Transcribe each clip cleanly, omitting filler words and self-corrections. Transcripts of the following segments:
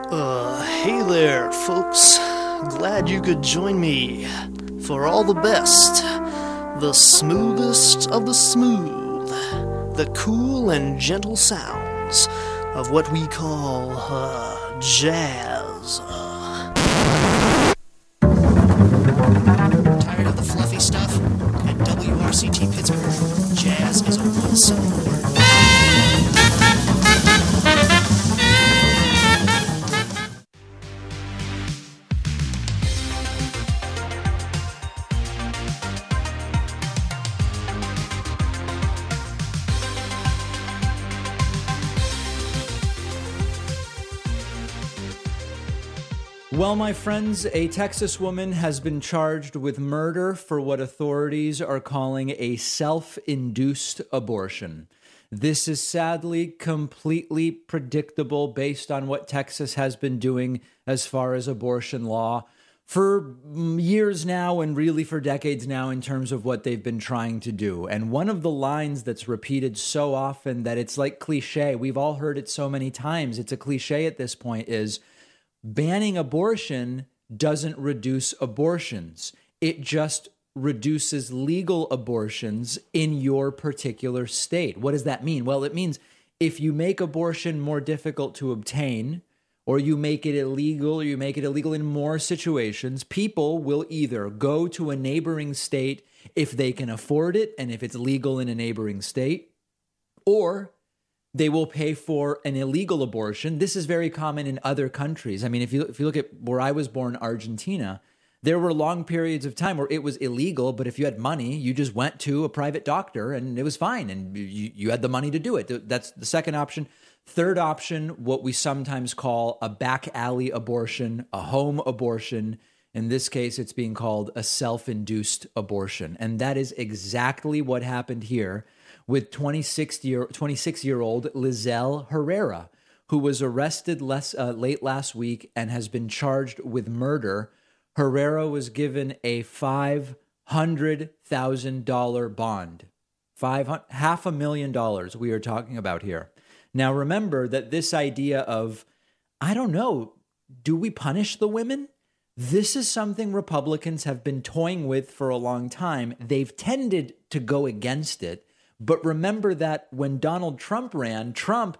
Hey there, folks. Glad you could join me for all the best, the smoothest of the smooth, the cool and gentle sounds of what we call, jazz. Tired of the fluffy stuff? At WRCT Pittsburgh, jazz is a one-syllable word. Well, my friends, a Texas woman has been charged with murder for what authorities are calling a self-induced abortion. This is sadly completely predictable based on what Texas has been doing as far as abortion law for years now and really for decades now in terms of what they've been trying to do. And one of the lines that's repeated so often that it's like cliche, we've all heard it so many times, it's a cliche at this point, is banning abortion doesn't reduce abortions. It just reduces legal abortions in your particular state. What does that mean? Well, it means if you make abortion more difficult to obtain, or you make it illegal, or you make it illegal in more situations, people will either go to a neighboring state if they can afford it and if it's legal in a neighboring state, or they will pay for an illegal abortion. This is very common in other countries. I mean, if you look at where I was born, Argentina, there were long periods of time where it was illegal, but if you had money, you just went to a private doctor and it was fine, and you had the money to do it. That's the second option. Third option, what we sometimes call a back alley abortion, a home abortion. In this case, it's being called a self-induced abortion. And that is exactly what happened here with 26-year-old Lizelle Herrera, who was arrested late last week and has been charged with murder. Herrera was given a $500,000 bond. $500,000 we are talking about here. Now, remember that this idea of, I don't know, do we punish the women? This is something Republicans have been toying with for a long time. They've tended to go against it. But remember that when Donald Trump ran, Trump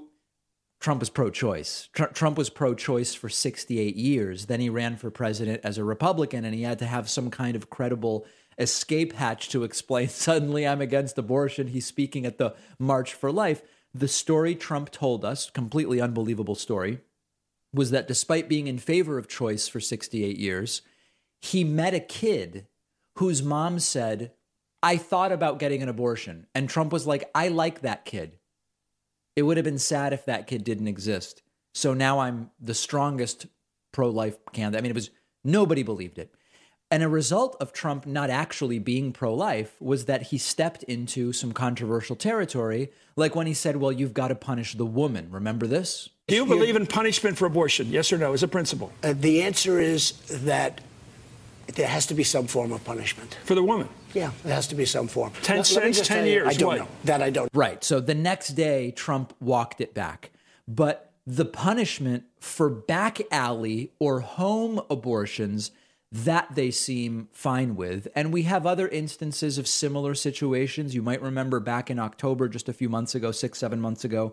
was pro-choice. Trump was pro-choice for 68 years. Then he ran for president as a Republican, and he had to have some kind of credible escape hatch to explain, suddenly I'm against abortion. He's speaking at the March for Life. The story Trump told us, completely unbelievable story, was that despite being in favor of choice for 68 years, he met a kid whose mom said, I thought about getting an abortion. And Trump was like, I like that kid. It would have been sad if that kid didn't exist. So now I'm the strongest pro-life candidate. I mean, nobody believed it. And a result of Trump not actually being pro-life was that he stepped into some controversial territory, like when he said, well, you've got to punish the woman. Remember this? Do you believe in punishment for abortion? Yes or no, as a principle? The answer is that there has to be some form of punishment. For the woman? Yeah, there has to be some form. 10 cents, 10 years, I don't what? know. That I don't. Right. So the next day, Trump walked it back. But the punishment for back alley or home abortions, that they seem fine with. And we have other instances of similar situations. You might remember back in October, just a few months ago, 7 months ago,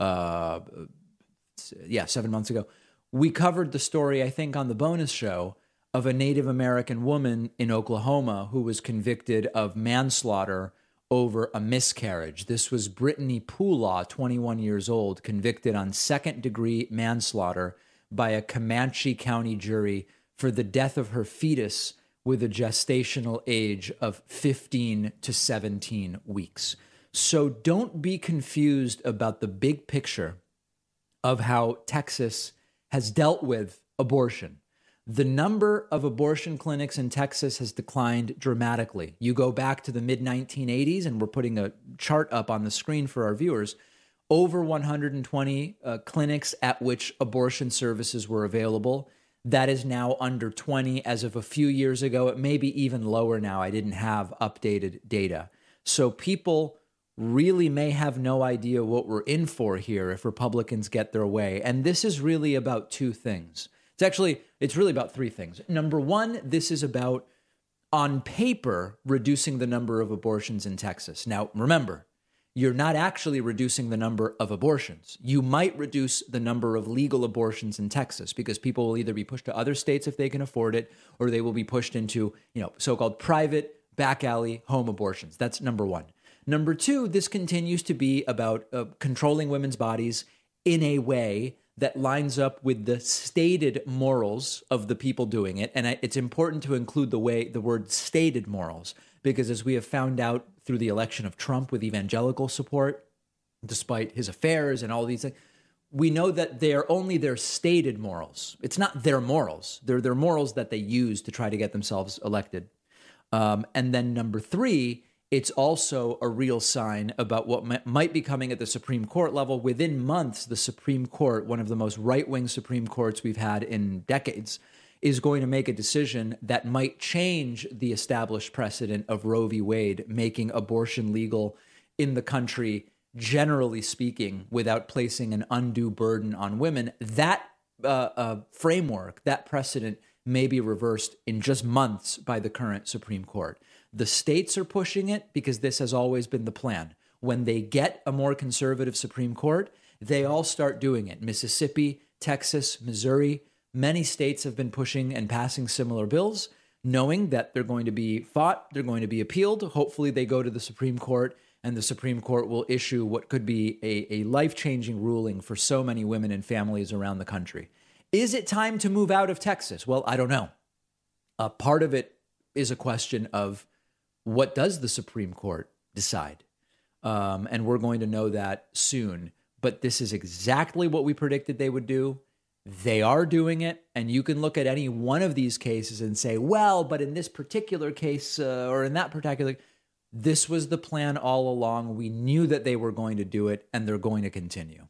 7 months ago, we covered the story, I think, on the bonus show of a Native American woman in Oklahoma who was convicted of manslaughter over a miscarriage. This was Brittany Poolaw, 21 years old, convicted on second-degree manslaughter by a Comanche County jury for the death of her fetus with a gestational age of 15 to 17 weeks. So don't be confused about the big picture of how Texas has dealt with abortion. The number of abortion clinics in Texas has declined dramatically. You go back to the mid-1980s, and we're putting a chart up on the screen for our viewers, over 120 clinics at which abortion services were available. That is now under 20 as of a few years ago. It may be even lower now. I didn't have updated data. So people really may have no idea what we're in for here if Republicans get their way. And this is really about two things. It's really about three things. Number one, this is about, on paper, reducing the number of abortions in Texas. Now, remember, you're not actually reducing the number of abortions. You might reduce the number of legal abortions in Texas because people will either be pushed to other states if they can afford it, or they will be pushed into, so-called private back alley home abortions. That's number one. Number two, this continues to be about controlling women's bodies in a way that lines up with the stated morals of the people doing it. And it's important to include the word stated morals, because as we have found out through the election of Trump with evangelical support, despite his affairs and all these things, we know that they are only their stated morals. It's not their morals. They're their morals that they use to try to get themselves elected. And then number three, it's also a real sign about what might be coming at the Supreme Court level. Within months, the Supreme Court, one of the most right-wing Supreme Courts we've had in decades, is going to make a decision that might change the established precedent of Roe v. Wade, making abortion legal in the country, generally speaking, without placing an undue burden on women. That framework, that precedent, may be reversed in just months by the current Supreme Court. The states are pushing it because this has always been the plan. When they get a more conservative Supreme Court, they all start doing it. Mississippi, Texas, Missouri, many states have been pushing and passing similar bills, knowing that they're going to be fought, they're going to be appealed. Hopefully they go to the Supreme Court, and the Supreme Court will issue what could be a life-changing ruling for so many women and families around the country. Is it time to move out of Texas? Well, I don't know. Part of it is a question of what does the Supreme Court decide? And we're going to know that soon. But this is exactly what we predicted they would do. They are doing it. And you can look at any one of these cases and say, well, but in this particular case or in that particular, this was the plan all along. We knew that they were going to do it, and they're going to continue.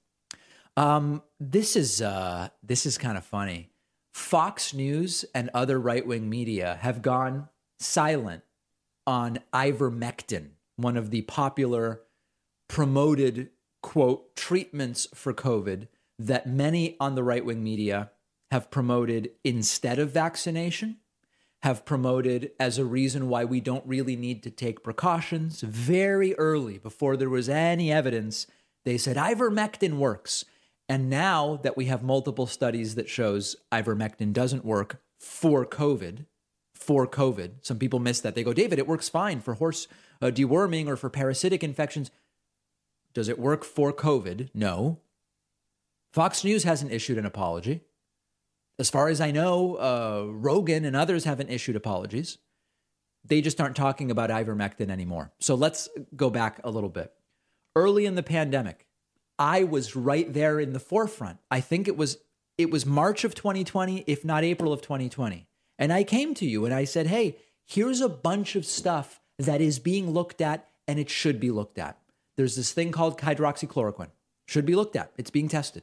This is kind of funny. Fox News and other right-wing media have gone silent on ivermectin, one of the popular promoted, quote, treatments for COVID that many on the right-wing media have promoted instead of vaccination, have promoted as a reason why we don't really need to take precautions. Very early, before there was any evidence, they said ivermectin works. And now that we have multiple studies that shows ivermectin doesn't work for COVID, some people miss that. They go, David, it works fine for horse deworming or for parasitic infections. Does it work for COVID? No. Fox News hasn't issued an apology. As far as I know, Rogan and others haven't issued apologies. They just aren't talking about ivermectin anymore. So let's go back a little bit. Early in the pandemic, I was right there in the forefront. I think it was March of 2020, if not April of 2020. And I came to you and I said, hey, here's a bunch of stuff that is being looked at and it should be looked at. There's this thing called hydroxychloroquine. Should be looked at. It's being tested.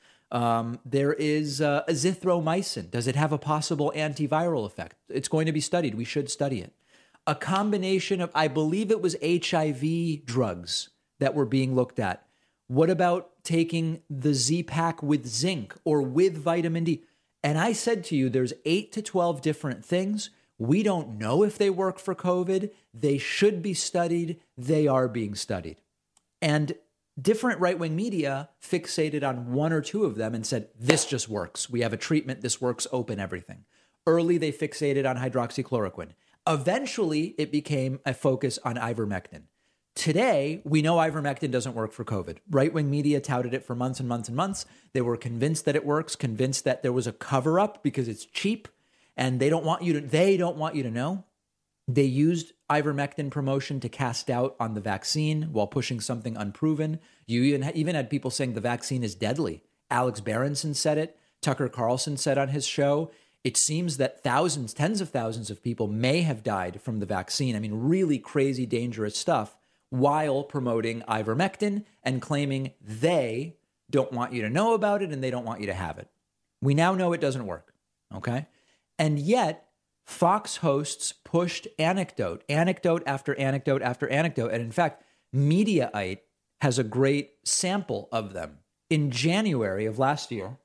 There is azithromycin. Does it have a possible antiviral effect? It's going to be studied. We should study it. A combination of, I believe it was HIV drugs that were being looked at. What about taking the Z-Pak with zinc or with vitamin D? And I said to you, there's 8 to 12 different things. We don't know if they work for COVID. They should be studied. They are being studied. And different right-wing media fixated on one or two of them and said, this just works. We have a treatment. This works. Open everything. Early, they fixated on hydroxychloroquine. Eventually, it became a focus on ivermectin. Today, we know ivermectin doesn't work for COVID. Right-wing media touted it for months and months and months. They were convinced that it works, convinced that there was a cover-up because it's cheap, and they don't want you to know. They used ivermectin promotion to cast doubt on the vaccine while pushing something unproven. You even had people saying the vaccine is deadly. Alex Berenson said it. Tucker Carlson said on his show. It seems that thousands, tens of thousands of people may have died from the vaccine. I mean, really crazy, dangerous stuff, while promoting ivermectin and claiming they don't want you to know about it and they don't want you to have it. We now know it doesn't work, okay? And yet, Fox hosts pushed anecdote after anecdote after anecdote. And in fact, Mediaite has a great sample of them. In January of last year,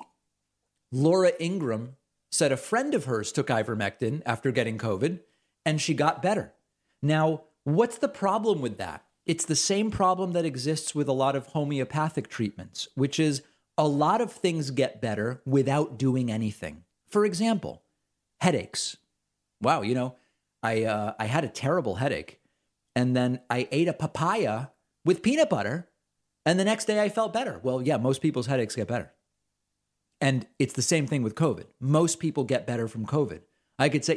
Laura Ingraham said a friend of hers took ivermectin after getting COVID, and she got better. Now, what's the problem with that? It's the same problem that exists with a lot of homeopathic treatments, which is a lot of things get better without doing anything. For example, headaches. Wow, I had a terrible headache, and then I ate a papaya with peanut butter, and the next day I felt better. Well, yeah, most people's headaches get better. And it's the same thing with COVID. Most people get better from COVID. I could say,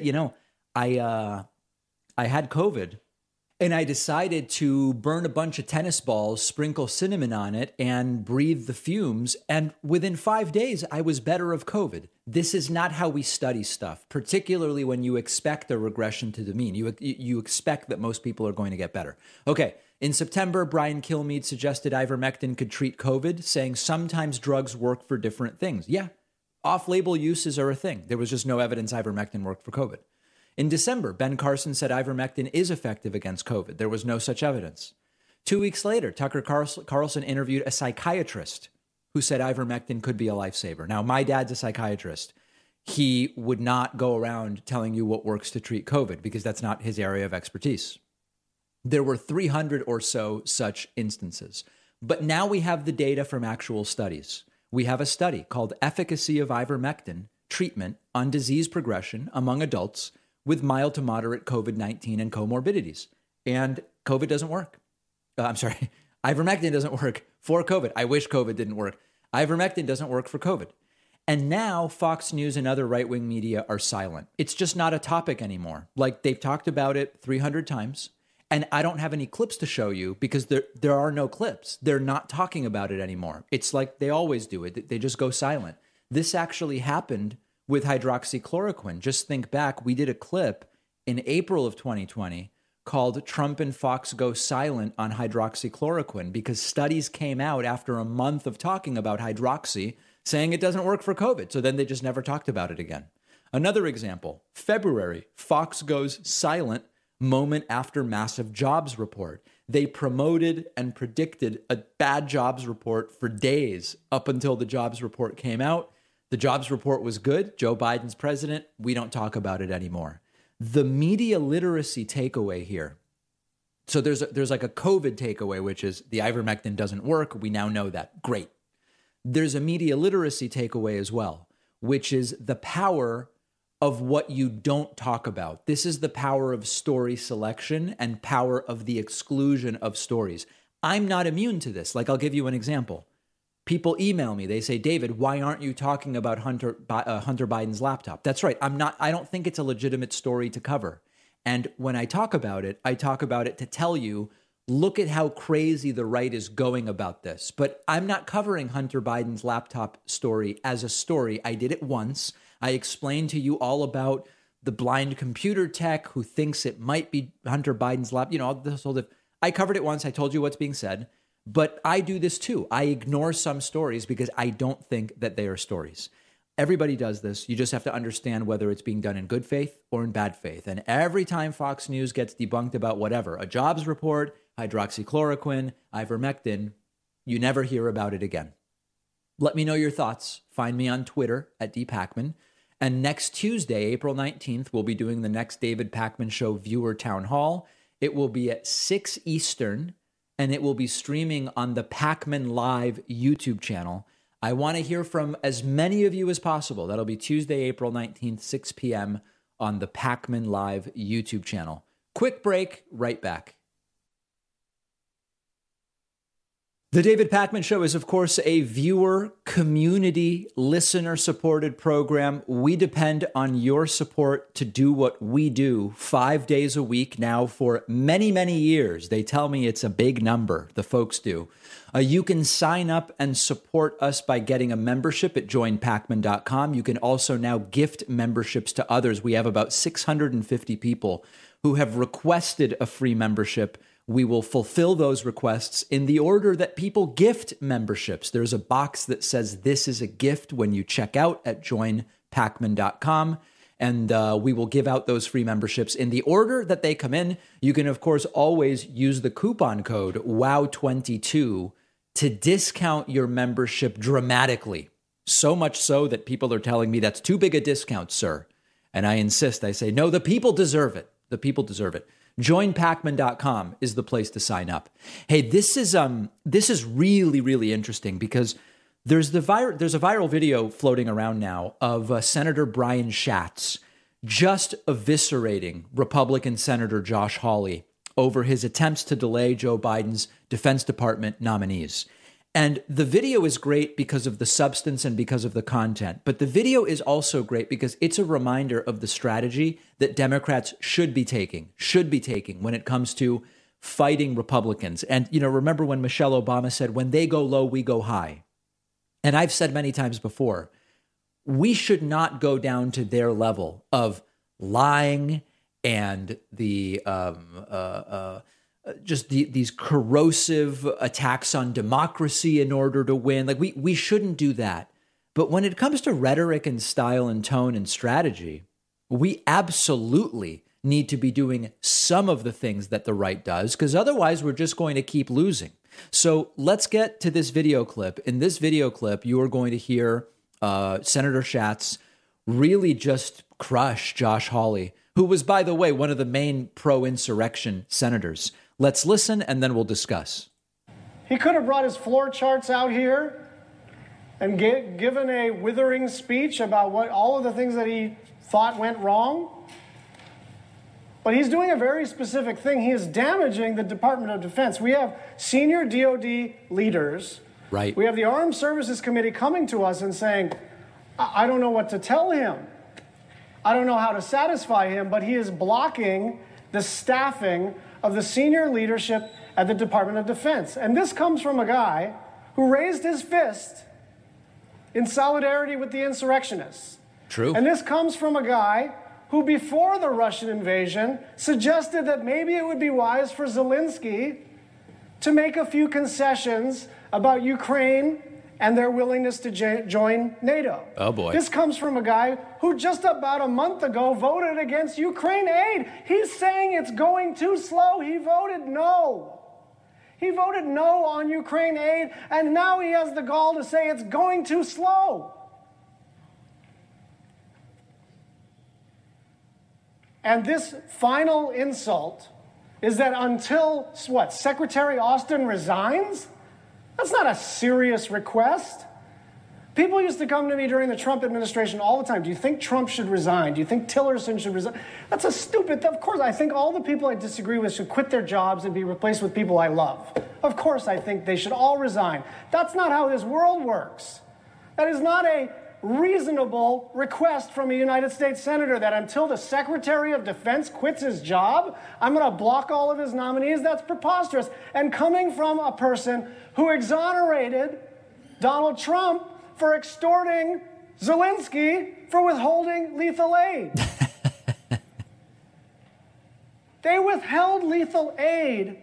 I had COVID, and I decided to burn a bunch of tennis balls, sprinkle cinnamon on it, and breathe the fumes. And within 5 days, I was better of COVID. This is not how we study stuff, particularly when you expect a regression to the mean. You expect that most people are going to get better. Okay, in September, Brian Kilmeade suggested ivermectin could treat COVID, saying sometimes drugs work for different things. Yeah, off-label uses are a thing. There was just no evidence ivermectin worked for COVID. In December, Ben Carson said ivermectin is effective against COVID. There was no such evidence. 2 weeks later, Tucker Carlson interviewed a psychiatrist who said ivermectin could be a lifesaver. Now, my dad's a psychiatrist. He would not go around telling you what works to treat COVID because that's not his area of expertise. There were 300 or so such instances. But now we have the data from actual studies. We have a study called Efficacy of Ivermectin Treatment on Disease Progression Among Adults with Mild to Moderate COVID-19 and Comorbidities. And COVID doesn't work. Ivermectin doesn't work for COVID. I wish COVID didn't work. Ivermectin doesn't work for COVID. And now Fox News and other right-wing media are silent. It's just not a topic anymore. Like, they've talked about it 300 times. And I don't have any clips to show you because there are no clips. They're not talking about it anymore. It's like they always do it. They just go silent. This actually happened with hydroxychloroquine. Just think back. We did a clip in April of 2020 called Trump and Fox Go Silent on Hydroxychloroquine because studies came out after a month of talking about hydroxy saying it doesn't work for COVID. So then they just never talked about it again. Another example, February, Fox goes silent moment after massive jobs report. They promoted and predicted a bad jobs report for days up until the jobs report came out. The jobs report was good. Joe Biden's president. We don't talk about it anymore. The media literacy takeaway here. So there's like a COVID takeaway, which is the ivermectin doesn't work. We now know that. Great. There's a media literacy takeaway as well, which is the power of what you don't talk about. This is the power of story selection and power of the exclusion of stories. I'm not immune to this. Like, I'll give you an example. People email me. They say, David, why aren't you talking about Hunter Biden's laptop? That's right. I don't think it's a legitimate story to cover. And when I talk about it to tell you, look at how crazy the right is going about this. But I'm not covering Hunter Biden's laptop story as a story. I did it once. I explained to you all about the blind computer tech who thinks it might be Hunter Biden's laptop. I covered it once. I told you what's being said. But I do this too. I ignore some stories because I don't think that they are stories. Everybody does this. You just have to understand whether it's being done in good faith or in bad faith. And every time Fox News gets debunked about whatever, a jobs report, hydroxychloroquine, ivermectin, you never hear about it again. Let me know your thoughts. Find me on Twitter at @dpacman. And next Tuesday, April 19th, we'll be doing the next David Pakman Show viewer town hall. It will be at 6 Eastern, and it will be streaming on the Pakman Live YouTube channel. I want to hear from as many of you as possible. That'll be Tuesday, April 19th, 6 p.m. on the Pakman Live YouTube channel. Quick break, right back. The David Pakman Show is, of course, a viewer, community, listener-supported program. We depend on your support to do what we do 5 days a week now for many, many years. They tell me it's a big number, the folks do. You can sign up and support us by getting a membership at joinpakman.com. You can also now gift memberships to others. We have about 650 people who have requested a free membership. We will fulfill those requests in the order that people gift memberships. There's a box that says this is a gift when you check out at joinpakman.com. And we will give out those free memberships in the order that they come in. You can, of course, always use the coupon code WOW22 to discount your membership dramatically. So much so that people are telling me that's too big a discount, sir. And I insist. I say, no, the people deserve it. The people deserve it. JoinPakman.com is the place to sign up. Hey, this is really, really interesting because there's a viral video floating around now of Senator Brian Schatz just eviscerating Republican Senator Josh Hawley over his attempts to delay Joe Biden's Defense Department nominees. And the video is great because of the substance and because of the content. But the video is also great because it's a reminder of the strategy that Democrats should be taking when it comes to fighting Republicans. And, remember when Michelle Obama said, when they go low, we go high. And I've said many times before, we should not go down to their level of lying and these corrosive attacks on democracy in order to win. Like we shouldn't do that. But when it comes to rhetoric and style and tone and strategy, we absolutely need to be doing some of the things that the right does, because otherwise we're just going to keep losing. So let's get to this video clip. In this video clip, you are going to hear Senator Schatz really just crush Josh Hawley, who was, by the way, one of the main pro-insurrection senators. Let's listen, and then we'll discuss. He could have brought his floor charts out here and given a withering speech about all of the things that he thought went wrong. But he's doing a very specific thing. He is damaging the Department of Defense. We have senior DOD leaders. Right. We have the Armed Services Committee coming to us and saying, I don't know what to tell him. I don't know how to satisfy him, but he is blocking the staffing of the senior leadership at the Department of Defense. And this comes from a guy who raised his fist in solidarity with the insurrectionists. True. And this comes from a guy who, before the Russian invasion, suggested that maybe it would be wise for Zelensky to make a few concessions about Ukraine and their willingness to join NATO. Oh, boy. This comes from a guy who just about a month ago voted against Ukraine aid. He's saying it's going too slow. He voted no. He voted no on Ukraine aid, and now he has the gall to say it's going too slow. And this final insult is that until, Secretary Austin resigns? That's not a serious request. People used to come to me during the Trump administration all the time. Do you think Trump should resign? Do you think Tillerson should resign? That's a stupid, of course, I think all the people I disagree with should quit their jobs and be replaced with people I love. Of course, I think they should all resign. That's not how this world works. That is not a reasonable request from a United States senator that until the Secretary of Defense quits his job, I'm going to block all of his nominees. That's preposterous. And coming from a person who exonerated Donald Trump for extorting Zelensky for withholding lethal aid. They withheld lethal aid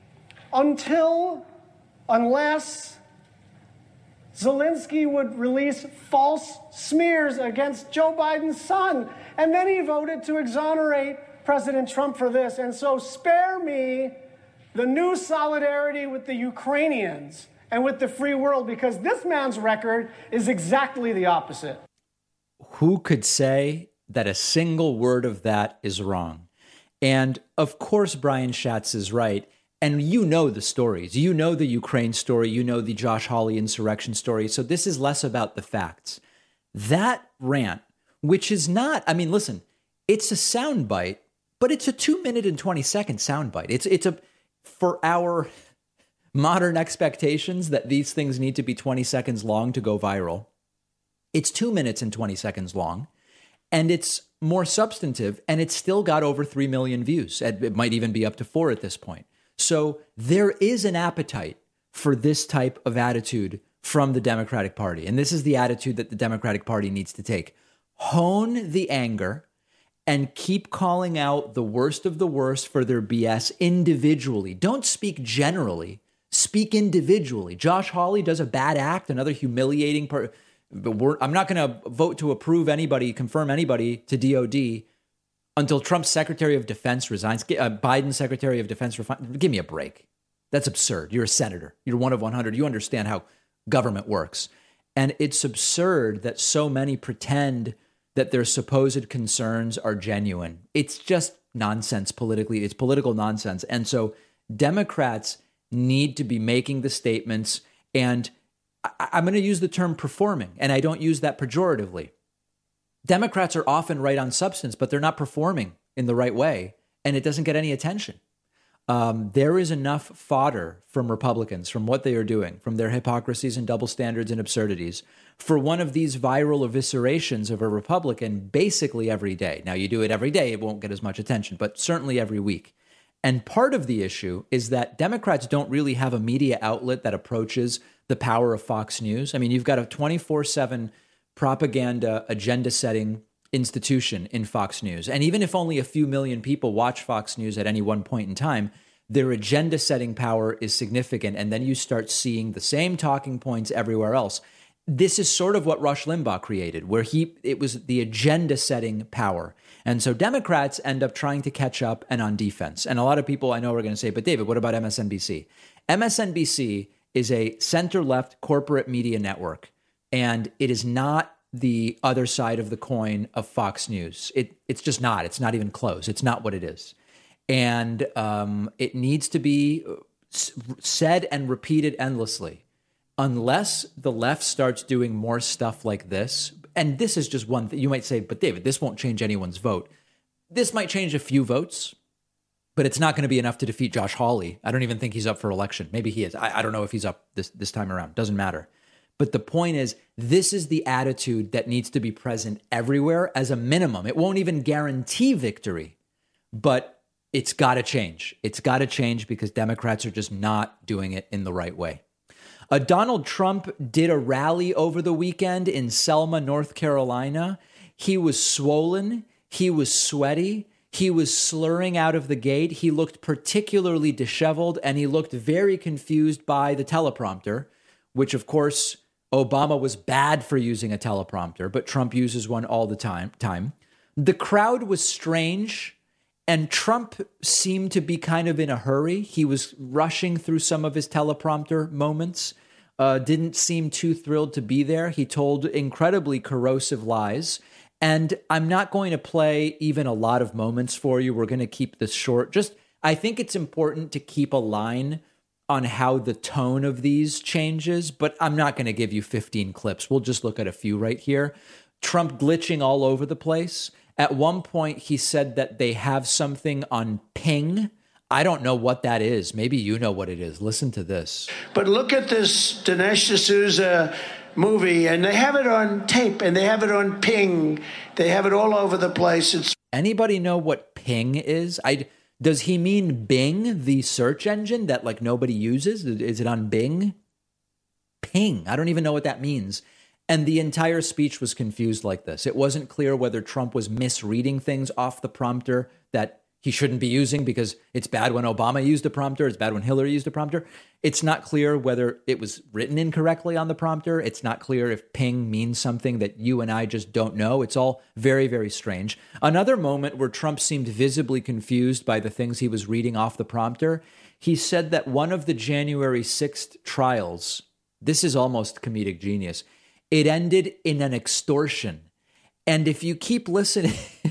unless Zelensky would release false smears against Joe Biden's son. And then he voted to exonerate President Trump for this. And so spare me the new solidarity with the Ukrainians and with the free world, because this man's record is exactly the opposite. Who could say that a single word of that is wrong? And of course, Brian Schatz is right. And you know the stories. You know the Ukraine story. You know the Josh Hawley insurrection story. So this is less about the facts. That rant, which is not, listen, it's a soundbite, but it's a 2-minute and 20-second soundbite. It's for our modern expectations that these things need to be 20 seconds long to go viral. It's 2 minutes and 20 seconds long, and it's more substantive, and it's still got over 3 million views. It might even be up to 4 at this point. So there is an appetite for this type of attitude from the Democratic Party. And this is the attitude that the Democratic Party needs to take. Hone the anger and keep calling out the worst of the worst for their BS individually. Don't speak generally. Speak individually. Josh Hawley does a bad act, another humiliating But I'm not going to vote to approve anybody, confirm anybody to DOD until Trump's Secretary of Defense resigns. Biden's Secretary of Defense resigns. Give me a break. That's absurd. You're a senator. You're one of 100. You understand how government works. And it's absurd that so many pretend that their supposed concerns are genuine. It's just nonsense politically. It's political nonsense. And so Democrats need to be making the statements, and I'm going to use the term performing, and I don't use that pejoratively. Democrats are often right on substance, but they're not performing in the right way, and it doesn't get any attention. There is enough fodder from Republicans, from what they are doing, from their hypocrisies and double standards and absurdities, for one of these viral eviscerations of a Republican basically every day. Now, you do it every day, it won't get as much attention, but certainly every week. And part of the issue is that Democrats don't really have a media outlet that approaches the power of Fox News. I mean, you've got a 24/7 propaganda agenda-setting institution in Fox News. And even if only a few million people watch Fox News at any one point in time, their agenda-setting power is significant. And then you start seeing the same talking points everywhere else. This is sort of what Rush Limbaugh created, where it was the agenda-setting power. And so Democrats end up trying to catch up and on defense. And a lot of people I know are going to say, but David, what about MSNBC? MSNBC is a center-left corporate media network, and it is not the other side of the coin of Fox News. It's just not. It's not even close. It's not what it is. And it needs to be said and repeated endlessly. Unless the left starts doing more stuff like this, and this is just one thing. You might say, but David, this won't change anyone's vote. This might change a few votes, but it's not going to be enough to defeat Josh Hawley. I don't even think he's up for election. Maybe he is. I don't know if he's up this time around. Doesn't matter. But the point is, this is the attitude that needs to be present everywhere as a minimum. It won't even guarantee victory, but it's got to change. It's got to change because Democrats are just not doing it in the right way. Donald Trump did a rally over the weekend in Selma, North Carolina. He was swollen. He was sweaty. He was slurring out of the gate. He looked particularly disheveled, and he looked very confused by the teleprompter, which, of course, Obama was bad for using a teleprompter, but Trump uses one all the time. The crowd was strange, and Trump seemed to be kind of in a hurry. He was rushing through some of his teleprompter moments, didn't seem too thrilled to be there. He told incredibly corrosive lies. And I'm not going to play even a lot of moments for you. We're going to keep this short. I think it's important to keep a line on how the tone of these changes, but I'm not going to give you 15 clips. We'll just look at a few right here. Trump glitching all over the place. At one point, he said that they have something on Ping. I don't know what that is. Maybe you know what it is. Listen to this. But look at this Dinesh D'Souza movie, and they have it on tape, and they have it on Ping. They have it all over the place. Anybody know what Ping is? Does he mean Bing, the search engine that like nobody uses? Is it on Bing? Ping. I don't even know what that means. And the entire speech was confused like this. It wasn't clear whether Trump was misreading things off the prompter that he shouldn't be using because it's bad when Obama used a prompter. It's bad when Hillary used a prompter. It's not clear whether it was written incorrectly on the prompter. It's not clear if Ping means something that you and I just don't know. It's all very, very strange. Another moment where Trump seemed visibly confused by the things he was reading off the prompter, he said that one of the January 6th trials, this is almost comedic genius, it ended in an extortion. And if you keep listening...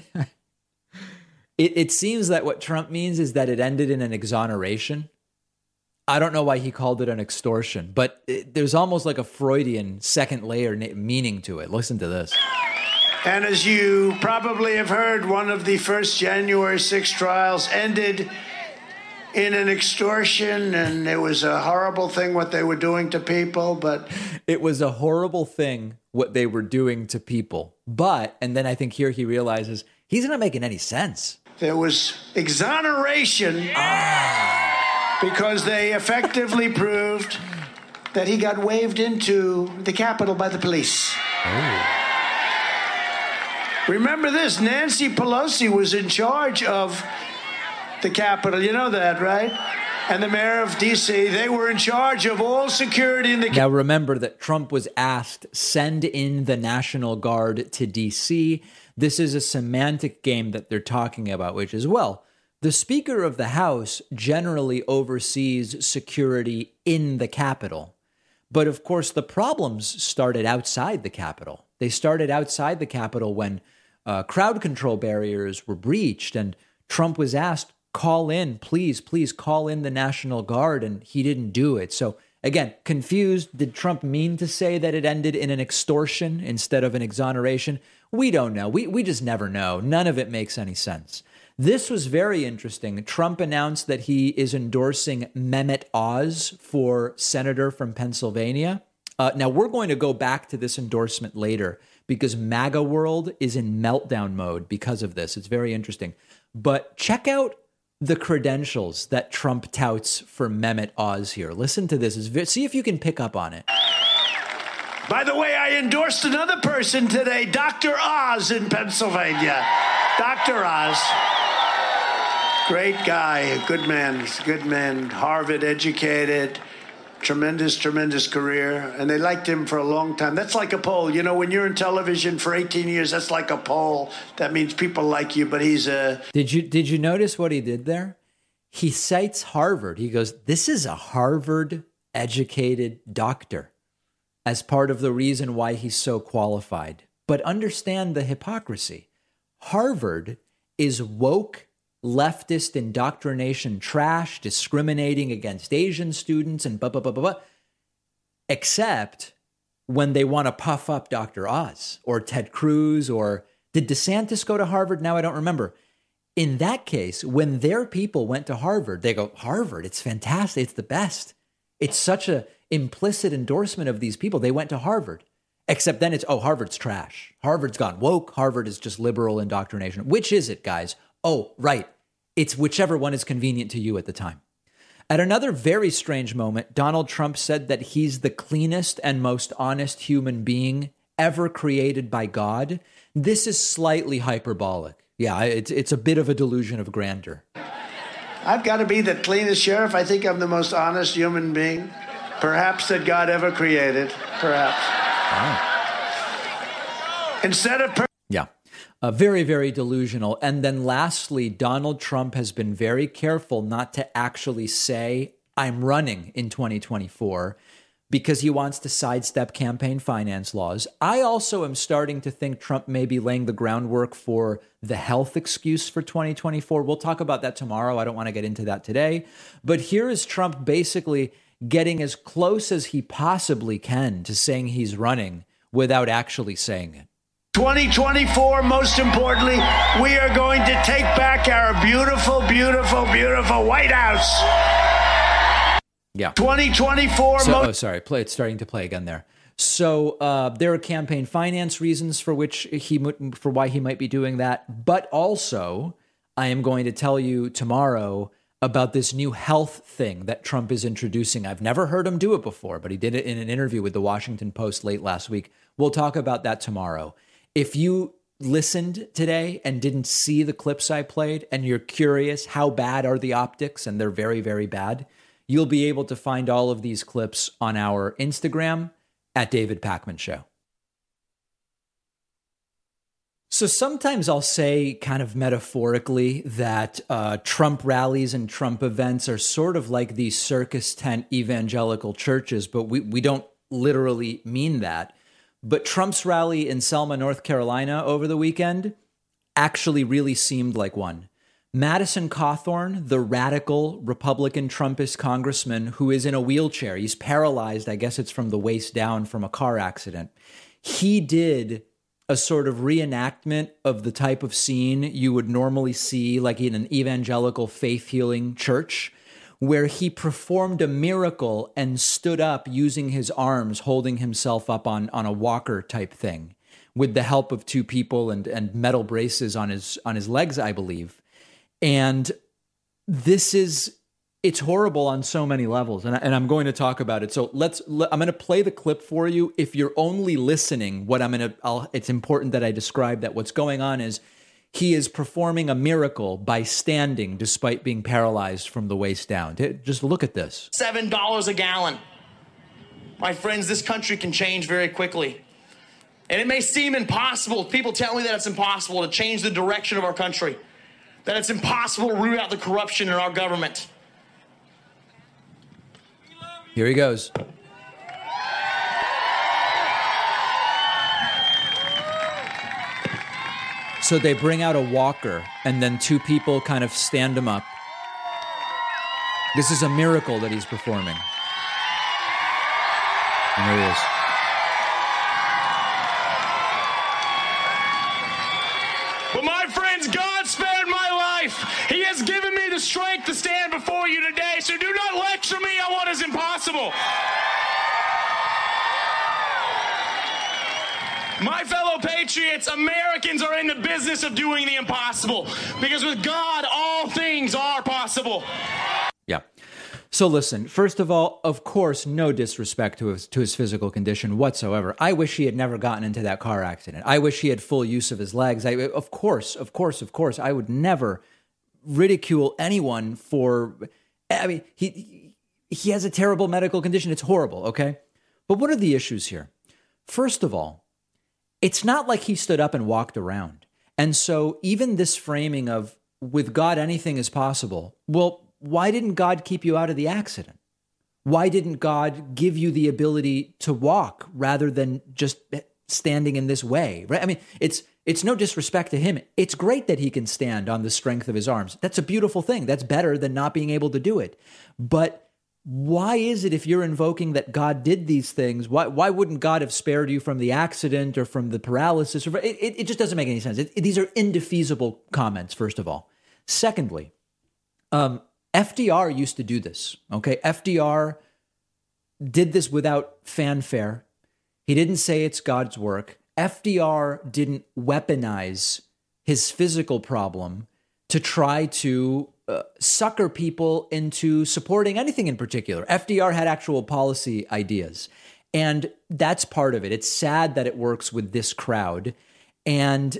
It seems that what Trump means is that it ended in an exoneration. I don't know why he called it an extortion, but there's almost like a Freudian second layer meaning to it. Listen to this. And as you probably have heard, one of the first January 6 trials ended in an extortion, and it was a horrible thing what they were doing to people, but... It was a horrible thing what they were doing to people. But, and then I think here he realizes he's not making any sense. There was exoneration because they effectively proved that he got waved into the Capitol by the police. Oh. Remember this, Nancy Pelosi was in charge of the Capitol. You know that, right? and the mayor of D.C., they were in charge of all security in the... Now, remember that Trump was asked, send in the National Guard to D.C. This is a semantic game that they're talking about, which is, well, the Speaker of the House generally oversees security in the Capitol. But of course, the problems started outside the Capitol. They started outside the Capitol when crowd control barriers were breached, and Trump was asked, call in, please call in the National Guard, and he didn't do it. So again, confused. Did Trump mean to say that it ended in an extortion instead of an exoneration? We don't know. We just never know. None of it makes any sense. This was very interesting. Trump announced that he is endorsing Mehmet Oz for senator from Pennsylvania. Now, we're going to go back to this endorsement later because MAGA world is in meltdown mode because of this. It's very interesting. But check out the credentials that Trump touts for Mehmet Oz here. Listen to this. See if you can pick up on it. By the way, I endorsed another person today, Dr. Oz in Pennsylvania. Dr. Oz. Great guy, good man, Harvard educated, tremendous career. And they liked him for a long time. That's like a poll. You know, when you're in television for 18 years, that's like a poll. That means people like you, but he's a... Did you notice what he did there? He cites Harvard. He goes, this is a Harvard educated doctor as part of the reason why he's so qualified. But understand the hypocrisy. Harvard is woke, leftist indoctrination trash, discriminating against Asian students and blah, blah, blah, blah, blah. Except when they want to puff up Dr. Oz or Ted Cruz, or did DeSantis go to Harvard? Now I don't remember. In that case, when their people went to Harvard, they go, Harvard, it's fantastic. It's the best. It's such a implicit endorsement of these people. They went to Harvard. Except then it's, Harvard's trash. Harvard's gone woke. Harvard is just liberal indoctrination. Which is it, guys? Oh, right. It's whichever one is convenient to you at the time. At another very strange moment, Donald Trump said that he's the cleanest and most honest human being ever created by God. This is slightly hyperbolic. Yeah, it's a bit of a delusion of grandeur. I've got to be the cleanest sheriff. I think I'm the most honest human being, perhaps, that God ever created. Perhaps. Oh. Instead of... Yeah. Very, very delusional. And then lastly, Donald Trump has been very careful not to actually say, I'm running in 2024, because he wants to sidestep campaign finance laws. I also am starting to think Trump may be laying the groundwork for the health excuse for 2024. We'll talk about that tomorrow. I don't want to get into that today. But here is Trump basically getting as close as he possibly can to saying he's running without actually saying it. 2024, most importantly, we are going to take back our beautiful White House. Yeah. 2024. It's starting to play again there. So there are campaign finance reasons for why he might be doing that. But also, I am going to tell you tomorrow about this new health thing that Trump is introducing. I've never heard him do it before, but he did it in an interview with the Washington Post late last week. We'll talk about that tomorrow. If you listened today and didn't see the clips I played and you're curious how bad are the optics, and they're very, very bad, you'll be able to find all of these clips on our Instagram at David Pakman Show. So sometimes I'll say kind of metaphorically that Trump rallies and Trump events are sort of like these circus tent evangelical churches, but we don't literally mean that. But Trump's rally in Selma, North Carolina over the weekend actually really seemed like one. Madison Cawthorn, the radical Republican Trumpist congressman who is in a wheelchair, he's paralyzed, I guess it's from the waist down from a car accident. He did a sort of reenactment of the type of scene you would normally see like in an evangelical faith healing church, where he performed a miracle and stood up using his arms, holding himself up on a walker type thing with the help of two people and metal braces on his legs, I believe. And it's horrible on so many levels. And I'm going to talk about it. So I'm going to play the clip for you. If you're only listening, it's important that I describe that what's going on is he is performing a miracle by standing despite being paralyzed from the waist down. Just look at this. $7 a gallon. My friends, this country can change very quickly. And it may seem impossible. People tell me that it's impossible to change the direction of our country, that it's impossible to root out the corruption in our government. Here he goes. So they bring out a walker, and then two people kind of stand him up. This is a miracle that he's performing. And there he is. But my friends, God spared my life. He has given me the strength to stand before you today, so do not lecture me on what is impossible. My fellow patriots, Americans are in the business of doing the impossible, because with God, all things are possible. Yeah. So listen, first of all, of course, no disrespect to his physical condition whatsoever. I wish he had never gotten into that car accident. I wish he had full use of his legs. Of course, I would never ridicule anyone for, I mean, he has a terrible medical condition. It's horrible, okay? But what are the issues here? First of all, it's not like he stood up and walked around. And so even this framing of, with God, anything is possible, well, why didn't God keep you out of the accident? Why didn't God give you the ability to walk rather than just standing in this way? Right? I mean, it's no disrespect to him. It's great that he can stand on the strength of his arms. That's a beautiful thing. That's better than not being able to do it. But why is it, if you're invoking that God did these things, why wouldn't God have spared you from the accident or from the paralysis? It just doesn't make any sense. These are indefeasible comments, first of all. Secondly, FDR used to do this, okay? FDR did this without fanfare. He didn't say it's God's work. FDR didn't weaponize his physical problem to try to sucker people into supporting anything in particular. FDR had actual policy ideas, and that's part of it. It's sad that it works with this crowd, and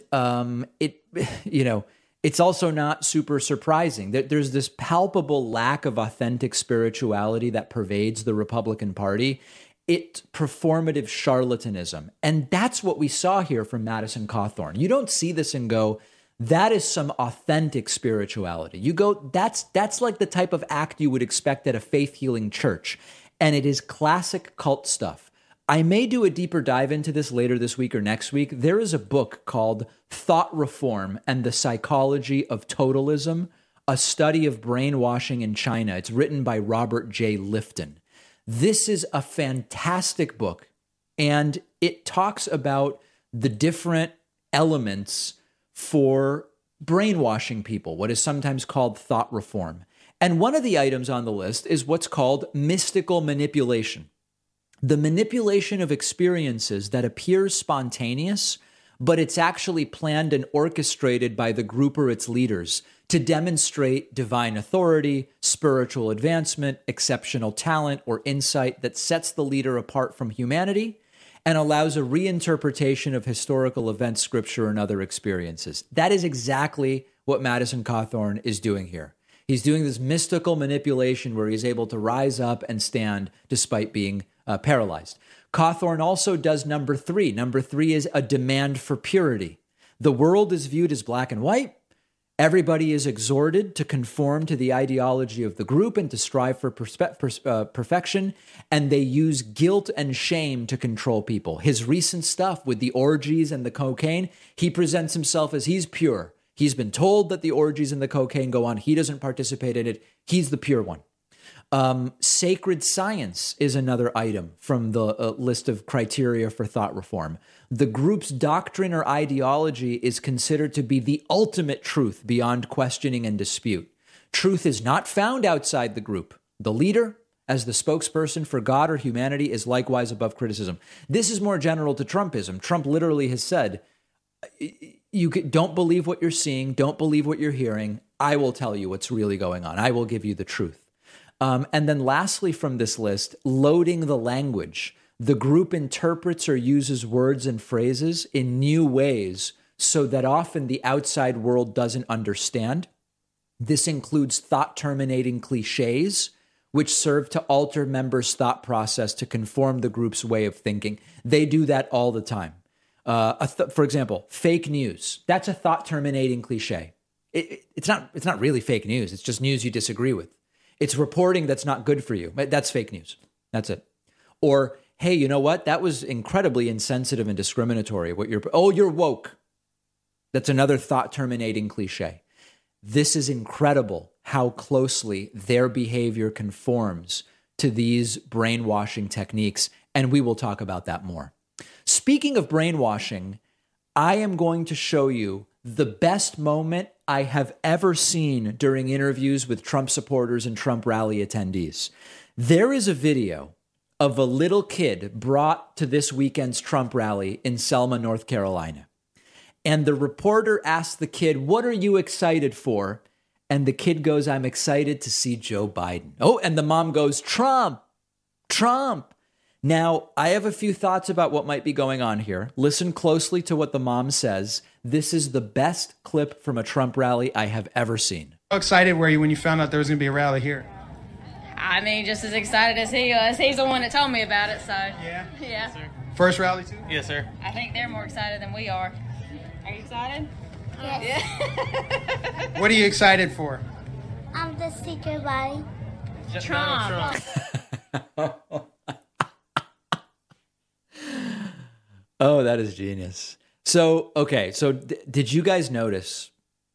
it's also not super surprising that there's this palpable lack of authentic spirituality that pervades the Republican Party. It's performative charlatanism, and that's what we saw here from Madison Cawthorn. You don't see this and go, that is some authentic spirituality. You go, that's like the type of act you would expect at a faith-healing church. And it is classic cult stuff. I may do a deeper dive into this later this week or next week. There is a book called Thought Reform and the Psychology of Totalism, a study of brainwashing in China. It's written by Robert J. Lifton. This is a fantastic book, and it talks about the different elements for brainwashing people, what is sometimes called thought reform. And one of the items on the list is what's called mystical manipulation. The manipulation of experiences that appears spontaneous, but it's actually planned and orchestrated by the group or its leaders to demonstrate divine authority, spiritual advancement, exceptional talent, or insight that sets the leader apart from humanity and allows a reinterpretation of historical events, scripture, and other experiences. That is exactly what Madison Cawthorn is doing here. He's doing this mystical manipulation where he's able to rise up and stand despite being paralyzed. Cawthorn also does number three. Number three is a demand for purity. The world is viewed as black and white. Everybody is exhorted to conform to the ideology of the group and to strive for perfection, and they use guilt and shame to control people. His recent stuff with the orgies and the cocaine, he presents himself as he's pure. He's been told that the orgies and the cocaine go on. He doesn't participate in it. He's the pure one. Sacred science is another item from the list of criteria for thought reform. The group's doctrine or ideology is considered to be the ultimate truth beyond questioning and dispute. Truth is not found outside the group. The leader, as the spokesperson for God or humanity, is likewise above criticism. This is more general to Trumpism. Trump literally has said, don't believe what you're seeing, don't believe what you're hearing. I will tell you what's really going on. I will give you the truth. And then lastly from this list, loading the language. The group interprets or uses words and phrases in new ways so that often the outside world doesn't understand. This includes thought-terminating cliches, which serve to alter members' thought process to conform the group's way of thinking. They do that all the time. For example, fake news. That's a thought-terminating cliche. It's not really fake news. It's just news you disagree with. It's reporting that's not good for you. That's fake news. That's it. Or, hey, you know what? That was incredibly insensitive and discriminatory. You're woke. That's another thought-terminating cliche. This is incredible how closely their behavior conforms to these brainwashing techniques, and we will talk about that more. Speaking of brainwashing, I am going to show you the best moment I have ever seen during interviews with Trump supporters and Trump rally attendees. There is a video of a little kid brought to this weekend's Trump rally in Selma, North Carolina. And the reporter asked the kid, "What are you excited for?" And the kid goes, "I'm excited to see Joe Biden." Oh, and the mom goes, "Trump, Trump." Now, I have a few thoughts about what might be going on here. Listen closely to what the mom says. This is the best clip from a Trump rally I have ever seen. How excited were you when you found out there was going to be a rally here? I mean, just as excited as he was. He's the one that told me about it, so. Yeah? Yeah. Yes, first rally, too? Yes, sir. I think they're more excited than we are. Are you excited? Yes. Yeah. What are you excited for? I'm the secret body. Trump. Oh, that is genius. So, okay. So did you guys notice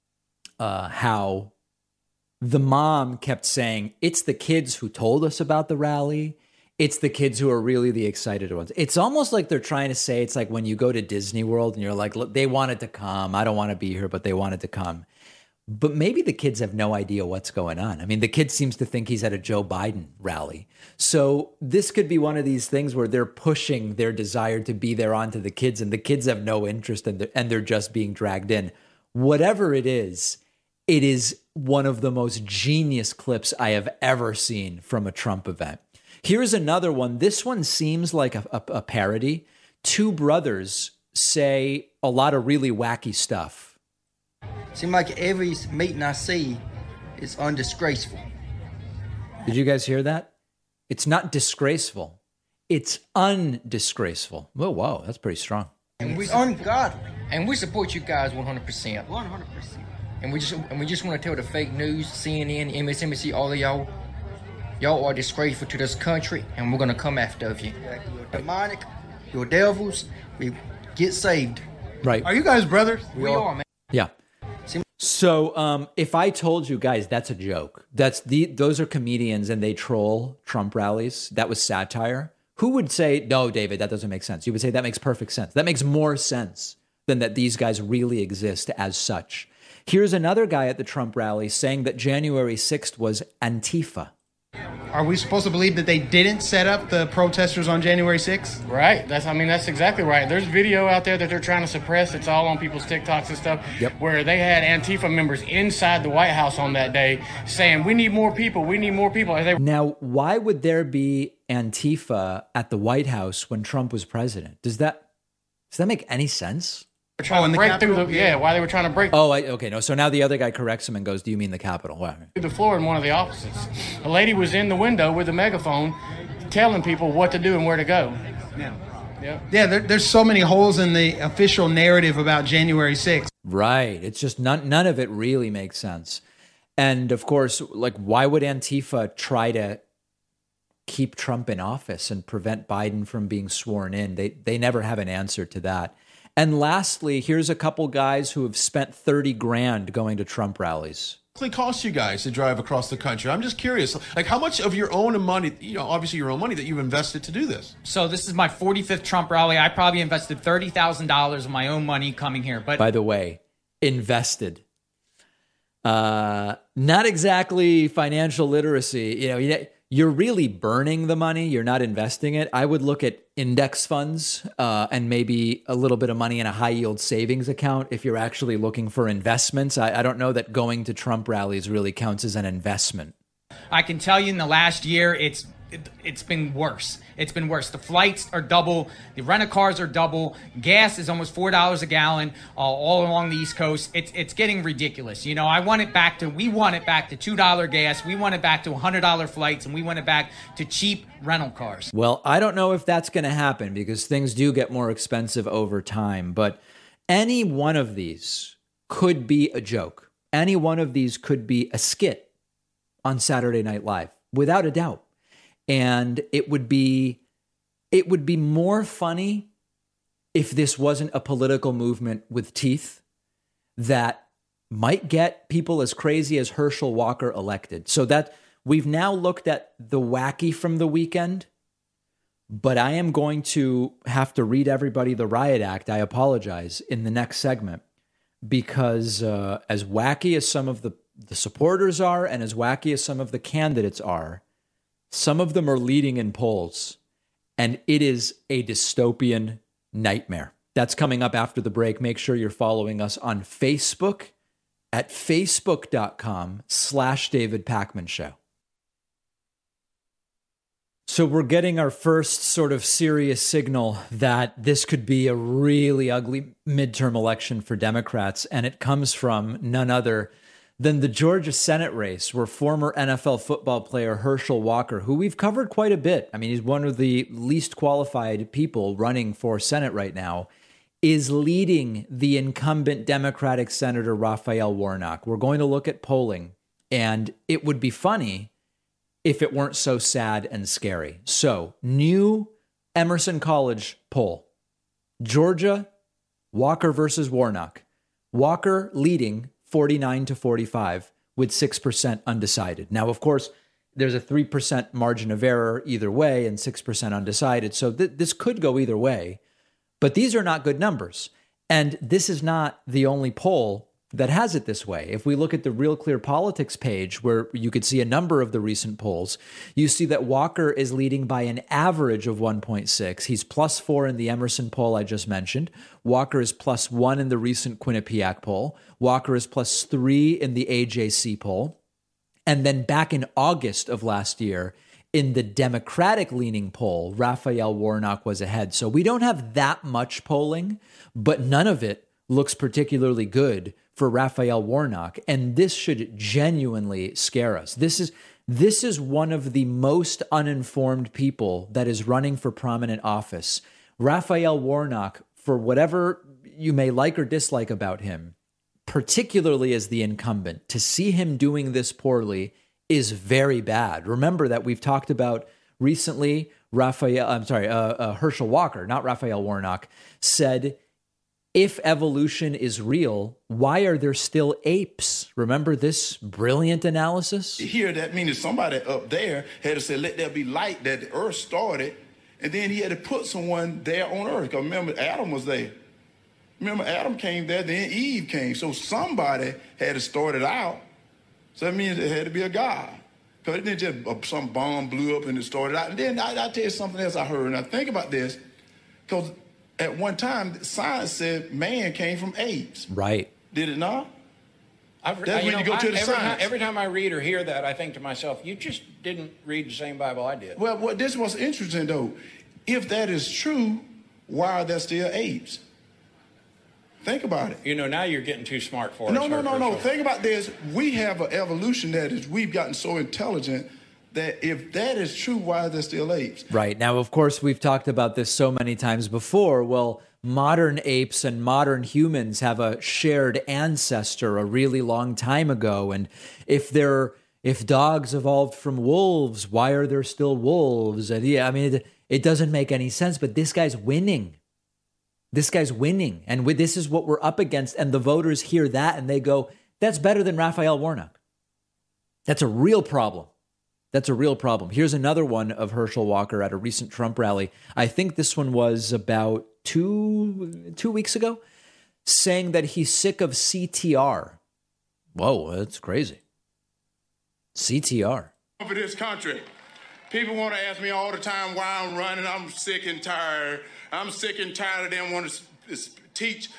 how the mom kept saying, it's the kids who told us about the rally. It's the kids who are really the excited ones. It's almost like they're trying to say, it's like when you go to Disney World and you're like, look, they wanted to come. I don't want to be here, but they wanted to come. But maybe the kids have no idea what's going on. I mean, the kid seems to think he's at a Joe Biden rally. So this could be one of these things where they're pushing their desire to be there onto the kids, and the kids have no interest, and they're just being dragged in. Whatever it is one of the most genius clips I have ever seen from a Trump event. Here's another one. This one seems like a parody. Two brothers say a lot of really wacky stuff. Seems like every meeting I see is undisgraceful. Did you guys hear that? It's not disgraceful. It's undisgraceful. Oh, wow, that's pretty strong. And it's ungodly. And we support you guys 100%. 100%. And we just want to tell the fake news, CNN, MSNBC, all of y'all are disgraceful to this country, and we're going to come after you. You're demonic. You're devils. We get saved. Right. Are you guys brothers? We are, man. Yeah. So if I told you guys that's a joke, those are comedians and they troll Trump rallies, that was satire, who would say, no, David, that doesn't make sense? You would say that makes perfect sense. That makes more sense than that these guys really exist as such. Here's another guy at the Trump rally saying that January 6th was Antifa. Are we supposed to believe that they didn't set up the protesters on January 6th? Right. That's exactly right. There's video out there that they're trying to suppress. It's all on people's TikToks and stuff. Yep. Where they had Antifa members inside the White House on that day saying, we need more people. We need more people. Now, why would there be Antifa at the White House when Trump was president? Does that make any sense? Trying to break through why they were trying to break. Okay. No. So now the other guy corrects him and goes, "Do you mean the Capitol?" Wow. Through the floor in one of the offices. A lady was in the window with a megaphone, telling people what to do and where to go. Yeah. There's so many holes in the official narrative about January 6th. Right. It's just none of it really makes sense. And of course, like, why would Antifa try to keep Trump in office and prevent Biden from being sworn in? They never have an answer to that. And lastly, here's a couple guys who have spent $30,000 going to Trump rallies. It costs you guys to drive across the country. I'm just curious, like, how much of your own money, obviously your own money, that you've invested to do this? So this is my 45th Trump rally. I probably invested $30,000 of my own money coming here. But by the way, invested. Not exactly financial literacy. You're really burning the money. You're not investing it. I would look at index funds and maybe a little bit of money in a high yield savings account if you're actually looking for investments. I don't know that going to Trump rallies really counts as an investment. I can tell you in the last year, it's it's been worse. It's been worse. The flights are double. The rent-a-cars are double. Gas is almost $4 a gallon all along the East Coast. It's getting ridiculous. You know, we want it back to $2 gas. We want it back to $100 flights, and we want it back to cheap rental cars. Well, I don't know if that's going to happen because things do get more expensive over time, but any one of these could be a joke. Any one of these could be a skit on Saturday Night Live, without a doubt. And it would be more funny if this wasn't a political movement with teeth that might get people as crazy as Herschel Walker elected. So that we've now looked at the wacky from the weekend, but I am going to have to read everybody the riot act. I apologize in the next segment because as wacky as some of the supporters are and as wacky as some of the candidates are, some of them are leading in polls, and it is a dystopian nightmare. That's coming up after the break. Make sure you're following us on Facebook at facebook.com/David Pakman Show. So we're getting our first sort of serious signal that this could be a really ugly midterm election for Democrats, and it comes from none other than the Georgia Senate race, where former NFL football player Herschel Walker, who we've covered quite a bit, I mean, he's one of the least qualified people running for Senate right now, is leading the incumbent Democratic Senator Raphael Warnock. We're going to look at polling, and it would be funny if it weren't so sad and scary. So, new Emerson College poll. Georgia, Walker versus Warnock. Walker leading 49-45 with 6% undecided. Now, of course, there's a 3% margin of error either way and 6% undecided. So this could go either way, but these are not good numbers. And this is not the only poll that has it this way. If we look at the Real Clear Politics page, where you could see a number of the recent polls, you see that Walker is leading by an average of 1.6. He's +4 in the Emerson poll I just mentioned. Walker is +1 in the recent Quinnipiac poll. Walker is +3 in the AJC poll. And then back in August of last year, in the Democratic-leaning poll, Raphael Warnock was ahead. So we don't have that much polling, but none of it looks particularly good for Raphael Warnock, and this should genuinely scare us. This is one of the most uninformed people that is running for prominent office. Raphael Warnock, for whatever you may like or dislike about him, particularly as the incumbent, to see him doing this poorly is very bad. Remember that we've talked about recently, Herschel Walker, not Raphael Warnock, said, if evolution is real, why are there still apes? Remember this brilliant analysis? Here, that means somebody up there had to say, let there be light, that the earth started, and then he had to put someone there on earth. Because remember, Adam was there. Remember, Adam came there, then Eve came. So somebody had to start it out. So that means it had to be a God. Because it didn't just some bomb blew up and it started out. And then I'll tell you something else I heard. Now think about this, because at one time, science said man came from apes. Right. Did it not? That's when you go to the science. Every time I read or hear that, I think to myself, you just didn't read the same Bible I did. Well, this was interesting, though. If that is true, why are there still apes? Think about it. You know, now you're getting too smart for it. No. Think about this. We have an evolution we've gotten so intelligent that if that is true, why are there still apes? Right. Now, of course, we've talked about this so many times before. Well, modern apes and modern humans have a shared ancestor a really long time ago. And if dogs evolved from wolves, why are there still wolves? And yeah, I mean, it doesn't make any sense, but this guy's winning. This guy's winning. And this is what we're up against. And the voters hear that and they go, that's better than Raphael Warnock. That's a real problem. That's a real problem. Here's another one of Herschel Walker at a recent Trump rally. I think this one was about two weeks ago, saying that he's sick of CTR. Whoa, that's crazy. CTR. For this country, people want to ask me all the time why I'm running. I'm sick and tired. I'm sick and tired of them wanting to teach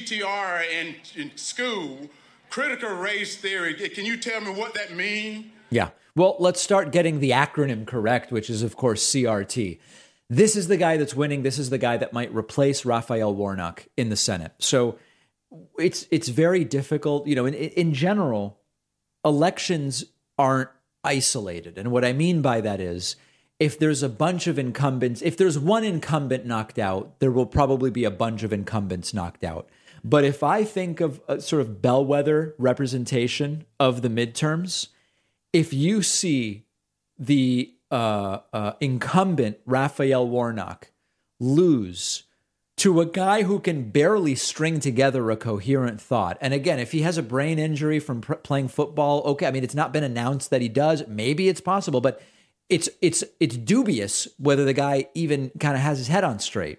CTR in school, critical race theory. Can you tell me what that means? Yeah. Well, let's start getting the acronym correct, which is, of course, CRT. This is the guy that's winning. This is the guy that might replace Raphael Warnock in the Senate. So it's very difficult. You know, in general, elections aren't isolated. And what I mean by that is, if there's a bunch of incumbents, if there's one incumbent knocked out, there will probably be a bunch of incumbents knocked out. But if I think of a sort of bellwether representation of the midterms, if you see the incumbent Raphael Warnock lose to a guy who can barely string together a coherent thought. And again, if he has a brain injury from playing football, okay, I mean, it's not been announced that he does. Maybe it's possible, but it's dubious whether the guy even kind of has his head on straight.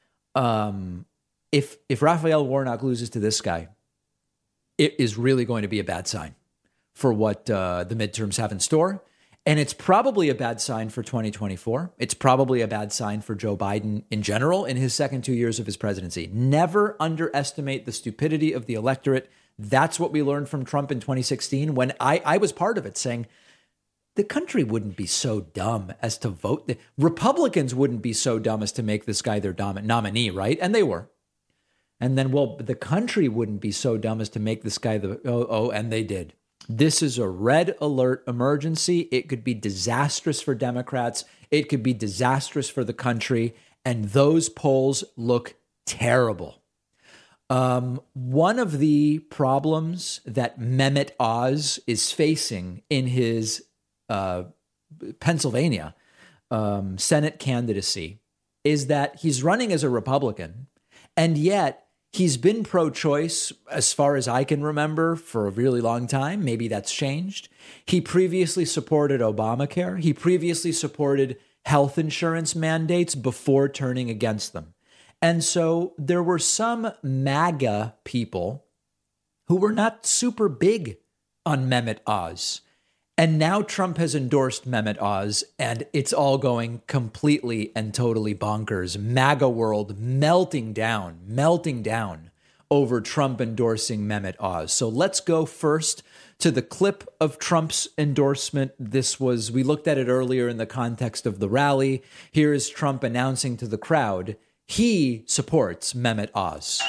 If Raphael Warnock loses to this guy, it is really going to be a bad sign for what the midterms have in store. And it's probably a bad sign for 2024. It's probably a bad sign for Joe Biden in general in his second 2 years of his presidency. Never underestimate the stupidity of the electorate. That's what we learned from Trump in 2016 when I was part of it, saying the country wouldn't be so dumb as to vote. The Republicans wouldn't be so dumb as to make this guy their nominee, right? And they were. And then, well, the country wouldn't be so dumb as to make this guy and they did. This is a red alert emergency. It could be disastrous for Democrats. It could be disastrous for the country. And those polls look terrible. One of the problems that Mehmet Oz is facing in his Pennsylvania Senate candidacy is that he's running as a Republican, and yet he's been pro-choice, as far as I can remember, for a really long time. Maybe that's changed. He previously supported Obamacare. He previously supported health insurance mandates before turning against them. And so there were some MAGA people who were not super big on Mehmet Oz. And now Trump has endorsed Mehmet Oz, and it's all going completely and totally bonkers. MAGA world melting down over Trump endorsing Mehmet Oz. So let's go first to the clip of Trump's endorsement. We looked at it earlier in the context of the rally. Here is Trump announcing to the crowd he supports Mehmet Oz.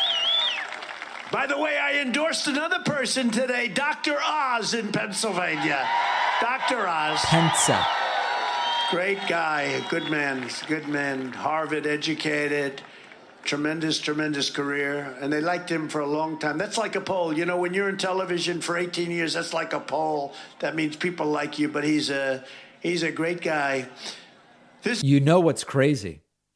By the way, I endorsed another person today, Dr. Oz in Pennsylvania. Dr. Oz. Pensa. Great guy, good man, Harvard educated, tremendous career. And they liked him for a long time. That's like a poll. You know, when you're in television for 18 years, that's like a poll. That means people like you, but he's a great guy. You know what's crazy?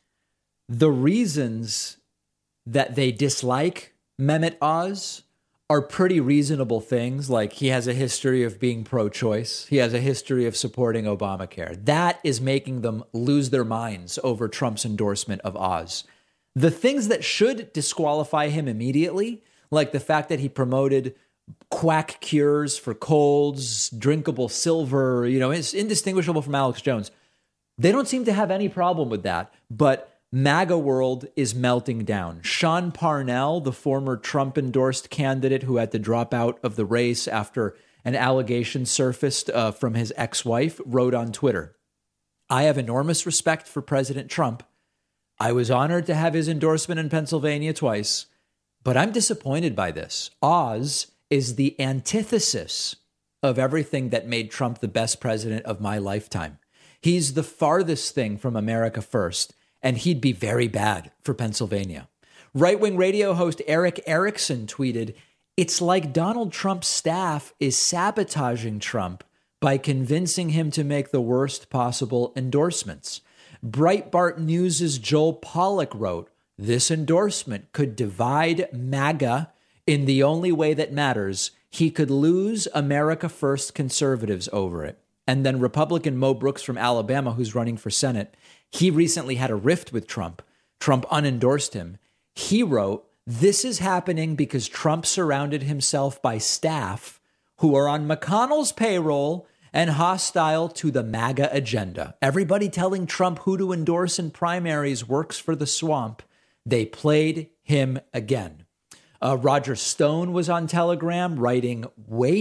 The reasons that they dislike Mehmet Oz are pretty reasonable things, like he has a history of being pro-choice. He has a history of supporting Obamacare. That is making them lose their minds over Trump's endorsement of Oz. The things that should disqualify him immediately, like the fact that he promoted quack cures for colds, drinkable silver, it's indistinguishable from Alex Jones. They don't seem to have any problem with that, but MAGA world is melting down. Sean Parnell, the former Trump-endorsed candidate who had to drop out of the race after an allegation surfaced from his ex-wife, wrote on Twitter, "I have enormous respect for President Trump. I was honored to have his endorsement in Pennsylvania twice, but I'm disappointed by this. Oz is the antithesis of everything that made Trump the best president of my lifetime. He's the farthest thing from America first, and he'd be very bad for Pennsylvania." Right-wing radio host Eric Erickson tweeted, "It's like Donald Trump's staff is sabotaging Trump by convincing him to make the worst possible endorsements." Breitbart News' Joel Pollack wrote, "This endorsement could divide MAGA in the only way that matters. He could lose America First conservatives over it." And then Republican Mo Brooks from Alabama, who's running for Senate, he recently had a rift with Trump. Trump unendorsed him. He wrote, "This is happening because Trump surrounded himself by staff who are on McConnell's payroll and hostile to the MAGA agenda. Everybody telling Trump who to endorse in primaries works for the swamp. They played him again." Roger Stone was on Telegram writing, "Wait,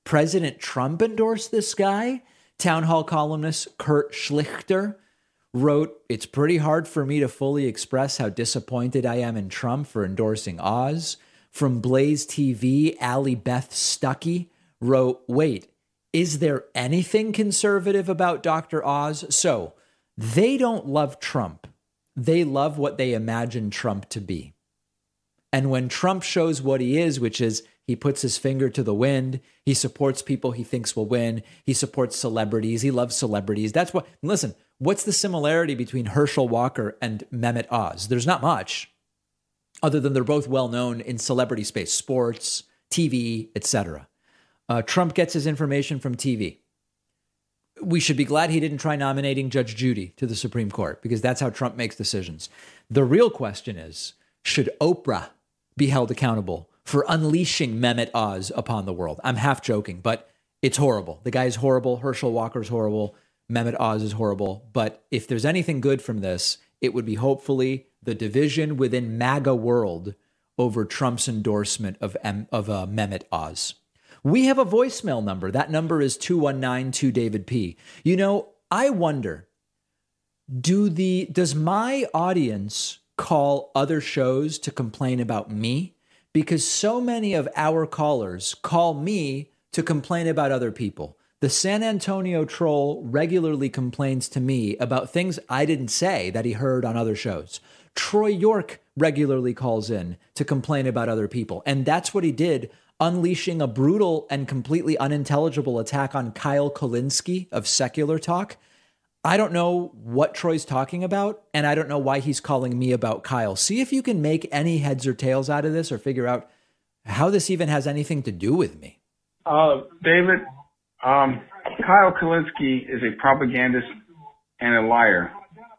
President Trump endorsed this guy. Town hall columnist Kurt Schlichter wrote, "It's pretty hard for me to fully express how disappointed I am in Trump for endorsing Oz." From Blaze TV, Allie Beth Stuckey wrote, "Wait, is there anything conservative about Dr. Oz?" So they don't love Trump. They love what they imagine Trump to be. And when Trump shows what he is, which is he puts his finger to the wind, he supports people he thinks will win, he supports celebrities, he loves celebrities. That's what, listen, what's the similarity between Herschel Walker and Mehmet Oz? There's not much, other than they're both well known in celebrity space, sports, TV, etc. Trump gets his information from TV. We should be glad he didn't try nominating Judge Judy to the Supreme Court, because that's how Trump makes decisions. The real question is, should Oprah be held accountable for unleashing Mehmet Oz upon the world? I'm half joking, but it's horrible. The guy is horrible. Herschel Walker's horrible. Mehmet Oz is horrible. But if there's anything good from this, it would be hopefully the division within MAGA world over Trump's endorsement of Mehmet Oz. We have a voicemail number. That number is 219-2-DAVID-P. You know, I wonder, does my audience call other shows to complain about me? Because so many of our callers call me to complain about other people. The San Antonio troll regularly complains to me about things I didn't say that he heard on other shows. Troy York regularly calls in to complain about other people. And that's what he did, unleashing a brutal and completely unintelligible attack on Kyle Kulinski of Secular Talk. I don't know what Troy's talking about, and I don't know why he's calling me about Kyle. See if you can make any heads or tails out of this, or figure out how this even has anything to do with me. David, Kyle Kulinski is a propagandist and a liar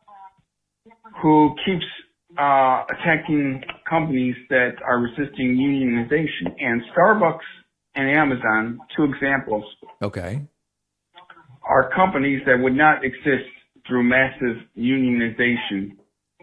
who keeps attacking companies that are resisting unionization. And Starbucks and Amazon, two examples. Okay. Are companies that would not exist through massive unionization.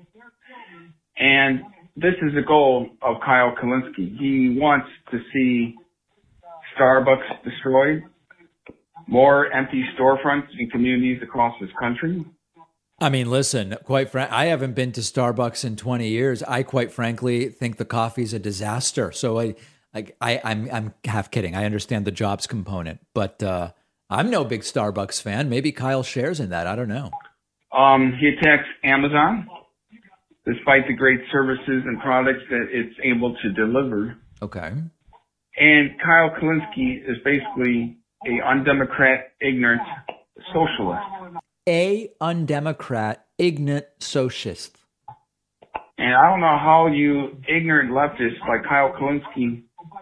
And this is the goal of Kyle Kulinski. He wants to see Starbucks destroyed, more empty storefronts in communities across this country. I mean, listen, I haven't been to Starbucks in 20 years. I quite frankly think the coffee's a disaster. So I'm half kidding. I understand the jobs component, but I'm no big Starbucks fan. Maybe Kyle shares in that. I don't know. He attacks Amazon, despite the great services and products that it's able to deliver. Okay. And Kyle Kulinski is basically a undemocrat, ignorant socialist. A undemocrat, ignorant socialist. And I don't know how you ignorant leftists like Kyle Kulinski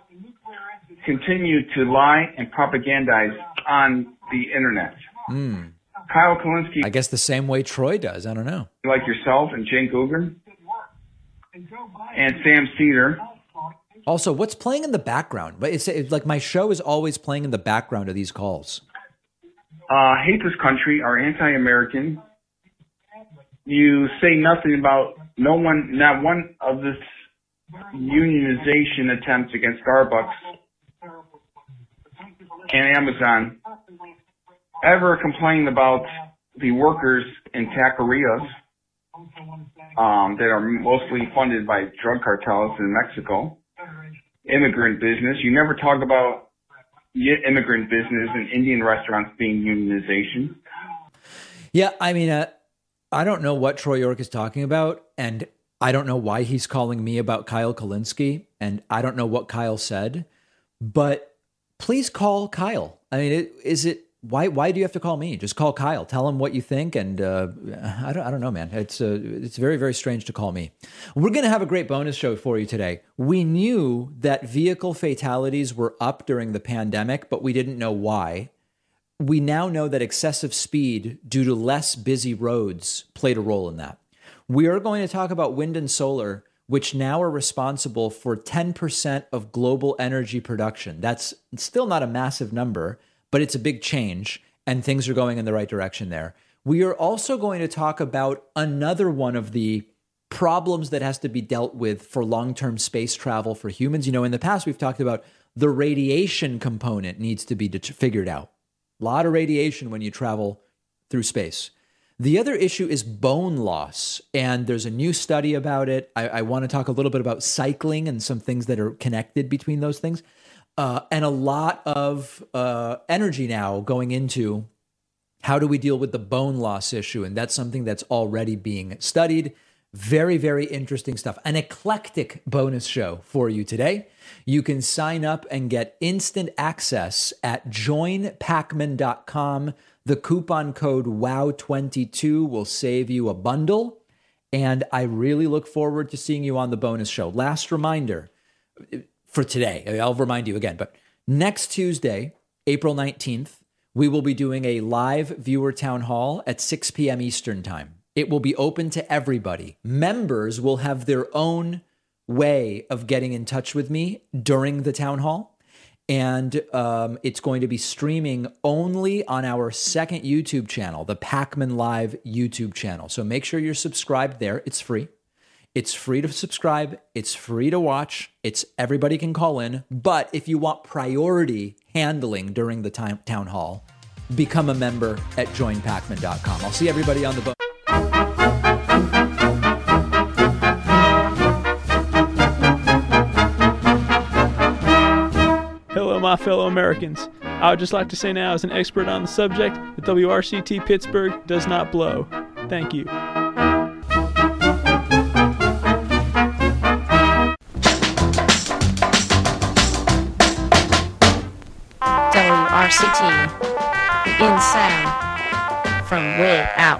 continue to lie and propagandize on the internet. Kyle Kulinski, I guess the same way Troy does. I don't know. Like yourself and Cenk Uygur and Sam Cedar. Also, what's playing in the background? But it's like my show is always playing in the background of these calls. Hate this country, are anti-American. You say nothing about not one of this unionization attempts against Starbucks and Amazon ever complain about the workers in taquerias that are mostly funded by drug cartels in Mexico, immigrant business. You never talk about immigrant business and Indian restaurants being unionization. Yeah, I mean, I don't know what Troy York is talking about, and I don't know why he's calling me about Kyle Kulinski, and I don't know what Kyle said, but please call Kyle. I mean, why do you have to call me? Just call Kyle. Tell him what you think, and I don't know, man. It's very, very strange to call me. We're going to have a great bonus show for you today. We knew that vehicle fatalities were up during the pandemic, but we didn't know why. We now know that excessive speed due to less busy roads played a role in that. We are going to talk about wind and solar, which now are responsible for 10% of global energy production. That's still not a massive number, but it's a big change, and things are going in the right direction there. We are also going to talk about another one of the problems that has to be dealt with for long-term space travel for humans. In the past, we've talked about the radiation component needs to be figured out. A lot of radiation when you travel through space. The other issue is bone loss, and there's a new study about it. I want to talk a little bit about cycling and some things that are connected between those things. And a lot of energy now going into how do we deal with the bone loss issue? And that's something that's already being studied. Very, very interesting stuff. An eclectic bonus show for you today. You can sign up and get instant access at joinpacman.com. The coupon code WOW22 will save you a bundle. And I really look forward to seeing you on the bonus show. Last reminder for today, I'll remind you again, but next Tuesday, April 19th, we will be doing a live viewer town hall at 6 p.m. Eastern time. It will be open to everybody. Members will have their own way of getting in touch with me during the town hall. And it's going to be streaming only on our second YouTube channel, the Pacman Live YouTube channel. So make sure you're subscribed there. It's free. It's free to subscribe. It's free to watch. Everybody can call in. But if you want priority handling during the town hall, become a member at joinpacman.com. I'll see everybody on the boat. Hello, my fellow Americans. I would just like to say now, as an expert on the subject, that WRCT Pittsburgh does not blow. Thank you. WRCT, in sound, from way out.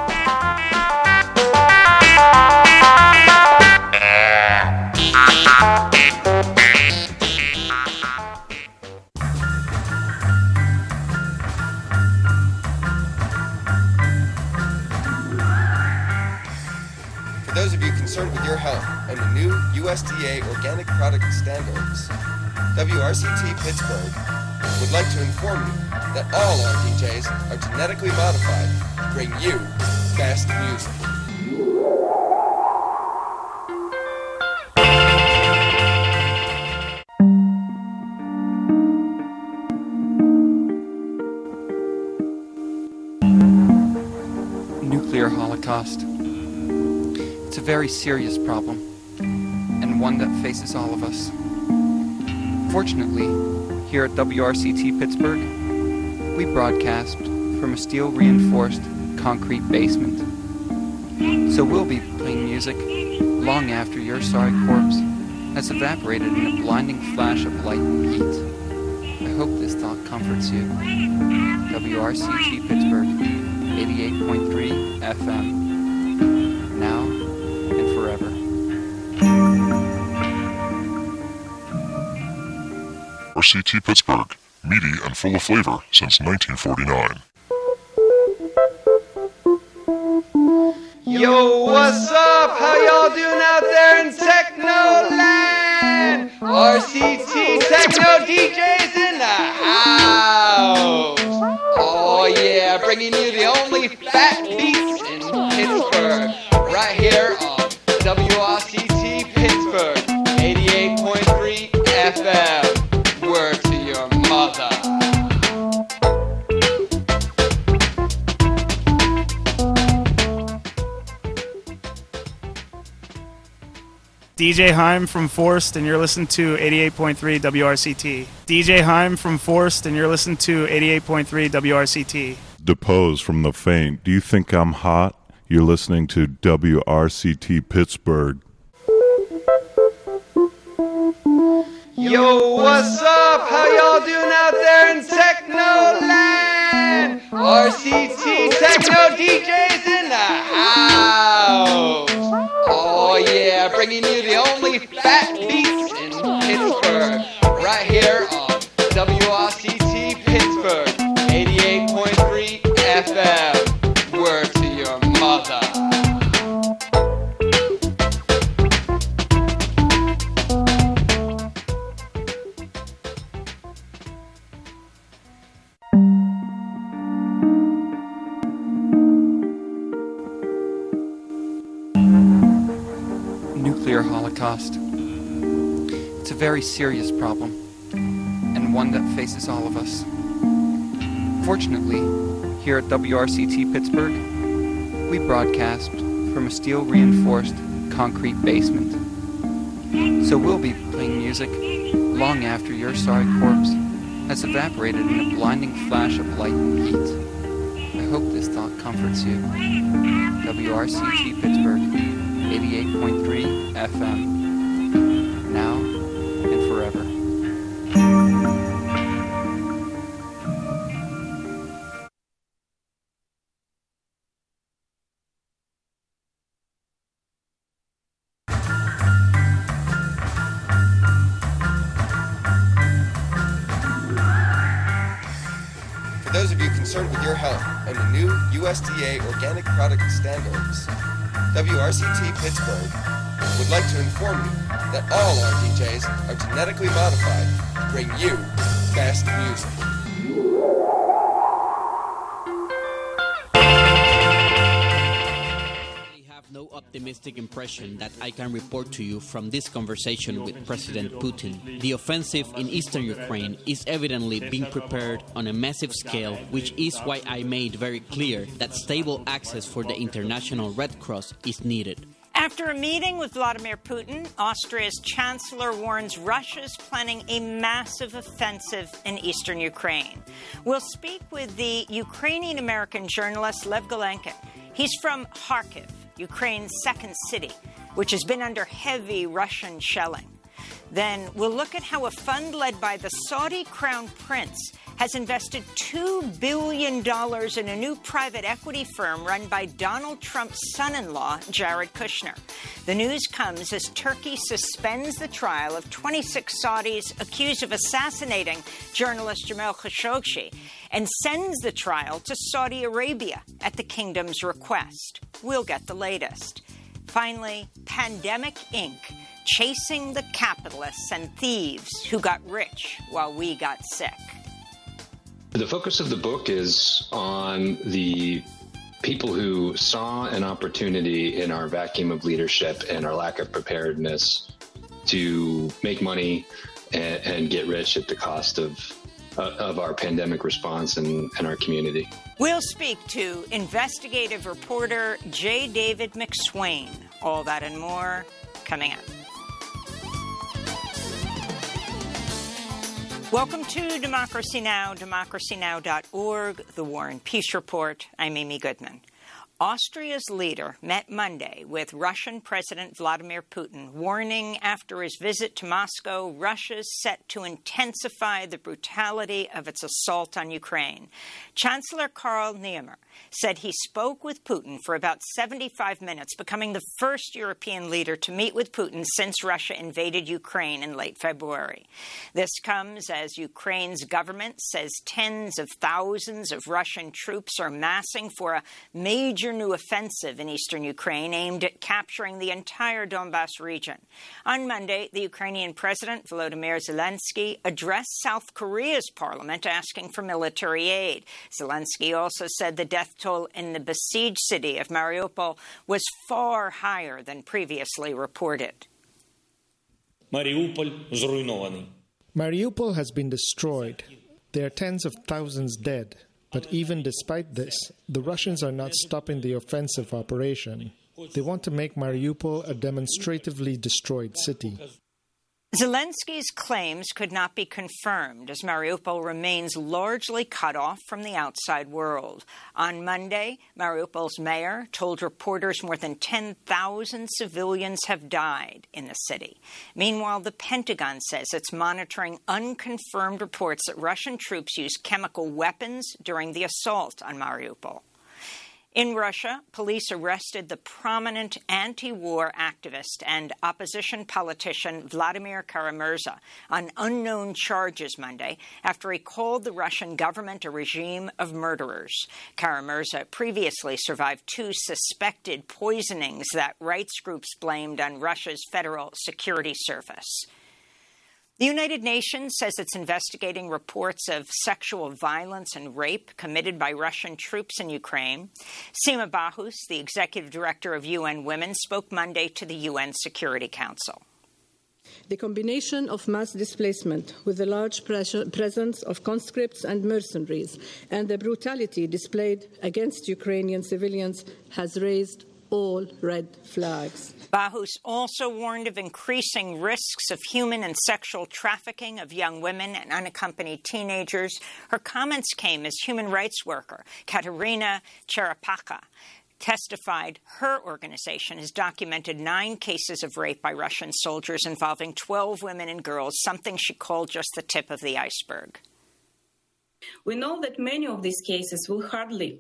For those of you concerned with your health and the new USDA organic product standards, WRCT Pittsburgh would like to inform you that all our DJs are genetically modified to bring you best music. Nuclear holocaust. It's a very serious problem, and one that faces all of us. Fortunately, here at WRCT Pittsburgh, we broadcast from a steel-reinforced concrete basement. So we'll be playing music long after your sorry corpse has evaporated in a blinding flash of light and heat. I hope this thought comforts you. WRCT Pittsburgh, 88.3 FM. Now and forever. WRCT Pittsburgh, meaty and full of flavor since 1949. Yo, what's up? How y'all doing out there in Techno Land? RCT Techno DJs in the house. Oh yeah, bringing you the only fat beats in Pittsburgh. Right here on WRCT Pittsburgh, 88.3 FM. Word to your mother. DJ Heim from Forced, and you're listening to 88.3 WRCT. DJ Heim from Forced, and you're listening to 88.3 WRCT. Depose from the faint. Do you think I'm hot? You're listening to WRCT Pittsburgh. Yo, what's up? How y'all doing out there in Techno Land? RCT Techno DJs in the house. Oh yeah, bringing you the only fat beats in Pittsburgh. Right here on WRCT Pittsburgh, 88.3 FM. Word to your mother. Holocaust. It's a very serious problem, and one that faces all of us. Fortunately, here at WRCT Pittsburgh, we broadcast from a steel-reinforced concrete basement. So we'll be playing music long after your sorry corpse has evaporated in a blinding flash of light and heat. I hope this thought comforts you. WRCT Pittsburgh, 88.3 FM. Now and forever. For those of you concerned with your health and the new USDA organic product standards, WRCT Pittsburgh would like to inform you that all our DJs are genetically modified to bring you the best music. No optimistic impression that I can report to you from this conversation with President Putin. The offensive in eastern Ukraine is evidently being prepared on a massive scale, which is why I made very clear that stable access for the International Red Cross is needed. After a meeting with Vladimir Putin, Austria's chancellor warns Russia's planning a massive offensive in eastern Ukraine. We'll speak with the Ukrainian-American journalist Lev Golenkin. He's from Kharkiv, Ukraine's second city, which has been under heavy Russian shelling. Then we'll look at how a fund led by the Saudi Crown Prince has invested $2 billion in a new private equity firm run by Donald Trump's son-in-law, Jared Kushner. The news comes as Turkey suspends the trial of 26 Saudis accused of assassinating journalist Jamal Khashoggi and sends the trial to Saudi Arabia at the kingdom's request. We'll get the latest. Finally, Pandemic Inc., chasing the capitalists and thieves who got rich while we got sick. The focus of the book is on the people who saw an opportunity in our vacuum of leadership and our lack of preparedness to make money and get rich at the cost of our pandemic response and our community. We'll speak to investigative reporter J. David McSwain. All that and more coming up. Welcome to Democracy Now!, democracynow.org, The War and Peace Report. I'm Amy Goodman. Austria's leader met Monday with Russian President Vladimir Putin, warning after his visit to Moscow, Russia's set to intensify the brutality of its assault on Ukraine. Chancellor Karl Nehammer said he spoke with Putin for about 75 minutes, becoming the first European leader to meet with Putin since Russia invaded Ukraine in late February. This comes as Ukraine's government says tens of thousands of Russian troops are massing for a major new offensive in eastern Ukraine aimed at capturing the entire Donbas region. On Monday, the Ukrainian President Volodymyr Zelensky addressed South Korea's parliament asking for military aid. Zelensky also said the death toll in the besieged city of Mariupol was far higher than previously reported. Mariupol has been destroyed. There are tens of thousands dead. But even despite this, the Russians are not stopping the offensive operation. They want to make Mariupol a demonstratively destroyed city. Zelensky's claims could not be confirmed as Mariupol remains largely cut off from the outside world. On Monday, Mariupol's mayor told reporters more than 10,000 civilians have died in the city. Meanwhile, the Pentagon says it's monitoring unconfirmed reports that Russian troops used chemical weapons during the assault on Mariupol. In Russia, police arrested the prominent anti-war activist and opposition politician Vladimir Kara-Murza on unknown charges Monday after he called the Russian government a regime of murderers. Kara-Murza previously survived 2 suspected poisonings that rights groups blamed on Russia's Federal Security Service. The United Nations says it's investigating reports of sexual violence and rape committed by Russian troops in Ukraine. Sima Bahus, the executive director of UN Women, spoke Monday to the UN Security Council. The combination of mass displacement with the large presence of conscripts and mercenaries and the brutality displayed against Ukrainian civilians has raised all red flags. Bahus also warned of increasing risks of human and sexual trafficking of young women and unaccompanied teenagers. Her comments came as human rights worker Katerina Cherepaka testified her organization has documented 9 cases of rape by Russian soldiers involving 12 women and girls, something she called just the tip of the iceberg. We know that many of these cases will hardly